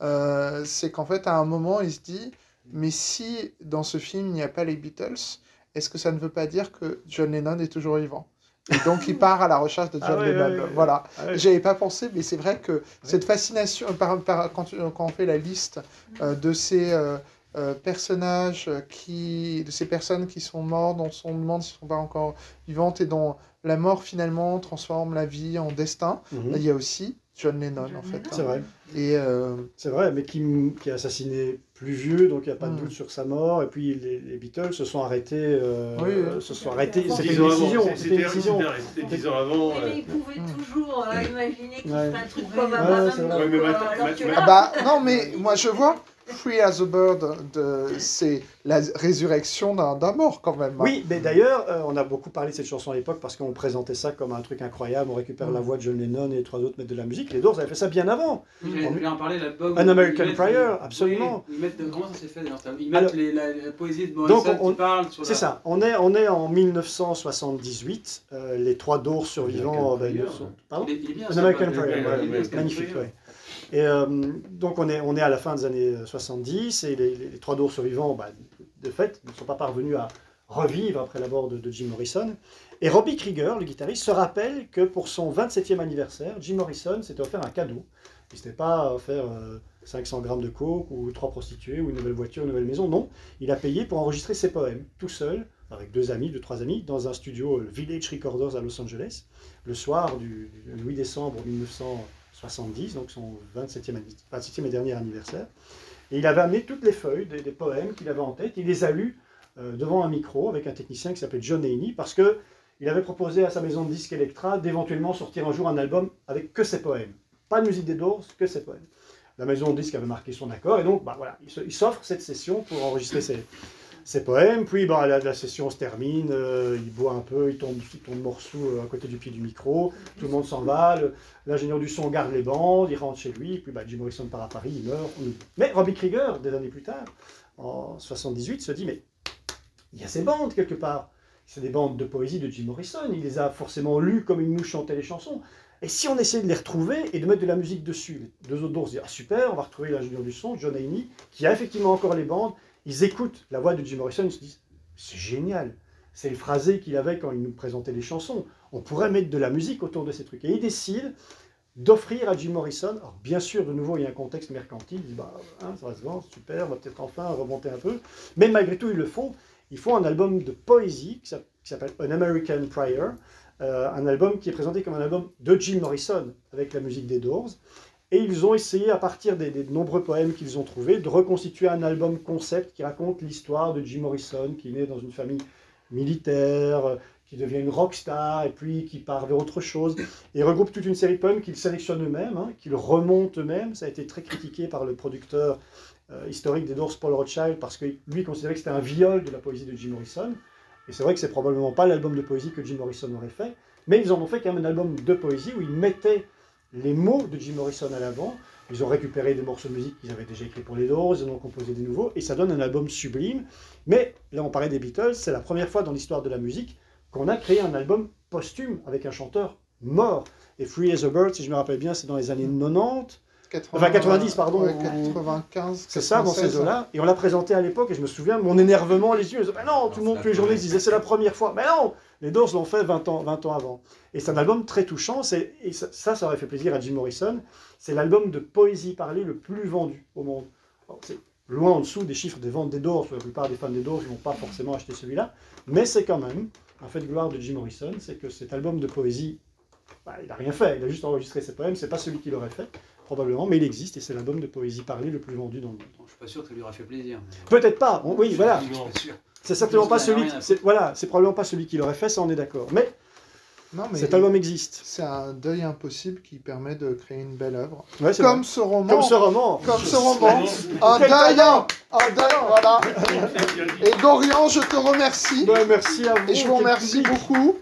C'est qu'en fait, à un moment, il se dit, mais si dans ce film il n'y a pas les Beatles, est-ce que ça ne veut pas dire que John Lennon est toujours vivant? Et donc il part à la recherche de John Ah ouais, Lennon. ouais, ouais. Voilà. Ah ouais. J'avais pas pensé, mais c'est vrai que cette fascination, quand on fait la liste de ces personnages, de ces personnes qui sont mortes, dont on demande s'ils ne sont pas encore vivantes, et dont la mort finalement transforme la vie en destin, Mhm. il y a aussi John Lennon en fait. C'est vrai. Et C'est vrai, mais qui est assassiné plus vieux, donc il n'y a pas de Mm. doute sur sa mort. Et puis les Beatles se sont arrêtés. Oui, oui. C'était une 10 ans avant, décision. C'était une décision. C'était 10 ans avant. Oui, mais ils pouvaient toujours imaginer qu'il Ouais. ferait un truc comme Ouais, Abraham c'est vrai. Ouais, mais Lincoln, maintenant- alors que maintenant- là, bah non, mais moi je vois Free as a Bird, c'est la résurrection d'un mort quand même. hein. Oui, mais d'ailleurs, on a beaucoup parlé de cette chanson à l'époque parce qu'on présentait ça comme un truc incroyable. On récupère la voix de John Lennon et les 3 autres mettent de la musique. Les Doors avaient fait ça bien avant. Je voulais en parler, l'album. An American ils mettent- Prayer, absolument. Oui, ils mettent, comment ça s'est fait d'ailleurs? Ils Alors- mettent la poésie de Donc, Morrison on- qui parle sur C'est la... ça. On est en 1978. Les 3 Doors survivants. Pardon? Il est bien, An ça, American ouais. Prayer, Il est ouais, bien, American magnifique, Prayer. ouais. Et donc on est à la fin des années 70 et les 3 Doors survivants, de fait, ne sont pas parvenus à revivre après la mort de Jim Morrison. Et Robbie Krieger, le guitariste, se rappelle que pour son 27e anniversaire, Jim Morrison s'était offert un cadeau. Il ne s'était pas offert 500 grammes de coke ou 3 prostituées ou une nouvelle voiture, une nouvelle maison. Non, il a payé pour enregistrer ses poèmes, tout seul, avec 2 amis, dans un studio Village Recorders à Los Angeles, le soir du 8 décembre 1979. 70, donc son 27e et dernier anniversaire. Et il avait amené toutes les feuilles des poèmes qu'il avait en tête. Il les a lus devant un micro avec un technicien qui s'appelait John Haney, parce qu'il avait proposé à sa maison de disques Elektra d'éventuellement sortir un jour un album avec que ses poèmes. Pas de musique des Doors, que ses poèmes. La maison de disques avait marqué son accord, et donc voilà, il s'offre cette session pour enregistrer ses poèmes. Puis la session se termine, il boit un peu, il tombe morceau à côté du pied du micro, tout le monde s'en va, l'ingénieur du son garde les bandes, il rentre chez lui, puis Jim Morrison part à Paris, il meurt. Mais Robbie Krieger, des années plus tard, en 78, se dit, mais il y a ces bandes quelque part. C'est des bandes de poésie de Jim Morrison, il les a forcément lues comme il nous chantait les chansons. Et si on essayait de les retrouver et de mettre de la musique dessus, les deux autres Doors se disent, ah super, on va retrouver l'ingénieur du son, John Haney, qui a effectivement encore les bandes. Ils écoutent la voix de Jim Morrison, ils se disent, c'est génial, c'est le phrasé qu'il avait quand il nous présentait les chansons. On pourrait mettre de la musique autour de ces trucs. Et ils décident d'offrir à Jim Morrison, alors bien sûr, de nouveau, il y a un contexte mercantile, ils disent, ça va se vendre, super, on va peut-être enfin remonter un peu. Mais malgré tout, ils font un album de poésie qui s'appelle An American Prayer, un album qui est présenté comme un album de Jim Morrison, avec la musique des Doors. Et ils ont essayé, à partir des nombreux poèmes qu'ils ont trouvés, de reconstituer un album concept qui raconte l'histoire de Jim Morrison, qui est né dans une famille militaire, qui devient une rockstar, et puis qui part vers autre chose. Et ils regroupent toute une série de poèmes qu'ils sélectionnent eux-mêmes, qu'ils remontent eux-mêmes. Ça a été très critiqué par le producteur historique des Doors, Paul Rothchild, parce que lui considérait que c'était un viol de la poésie de Jim Morrison. Et c'est vrai que c'est probablement pas l'album de poésie que Jim Morrison aurait fait, mais ils en ont fait quand même un album de poésie où ils mettaient les mots de Jim Morrison à l'avant. Ils ont récupéré des morceaux de musique qu'ils avaient déjà écrits pour les Doors, ils en ont composé des nouveaux, et ça donne un album sublime. Mais là, on parlait des Beatles, c'est la première fois dans l'histoire de la musique qu'on a créé un album posthume avec un chanteur mort. Et Free as a Bird, si je me rappelle bien, c'est dans les années 90. 90, pardon. Ouais, 95. C'est ça, dans ces eaux-là. Et on l'a présenté à l'époque, et je me souviens, mon énervement, les yeux, ben non, tout le monde, tous les journalistes disaient, c'est la première fois. Mais non, les Doors l'ont fait 20 ans avant. Et c'est un album très touchant, et ça aurait fait plaisir à Jim Morrison. C'est l'album de poésie parlée le plus vendu au monde. C'est loin en dessous des chiffres des ventes des Doors, la plupart des fans des Doors ne vont pas forcément acheter celui-là, mais c'est quand même un fait de gloire de Jim Morrison, c'est que cet album de poésie, il n'a rien fait, il a juste enregistré ses poèmes, c'est pas celui qui l'aurait fait, probablement, mais il existe, et c'est l'album de poésie parlée le plus vendu dans le monde. Je suis pas sûr que ça lui aura fait plaisir. Peut-être pas, oui, voilà. Je suis pas sûr. C'est certainement pas celui, c'est probablement pas celui qui l'aurait fait, ça on est d'accord. Mais, cet album existe. C'est un deuil impossible qui permet de créer une belle œuvre. Ouais, comme ce roman. Comme ce roman. Un deuil, voilà. Et Dorian, je te remercie. Merci à vous. Et je vous remercie beaucoup.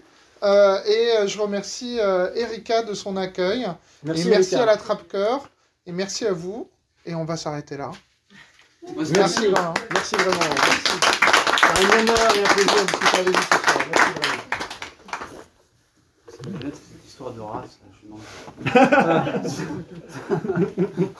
Et je remercie Erika de son accueil. Merci à la Trappe-Cœur. Et merci à vous. Et on va s'arrêter là. Merci vraiment. Merci vraiment. Merci. C'est un honneur et un plaisir de discuter avec vous ce soir. Merci vraiment. C'est une histoire de race, là, je me demande.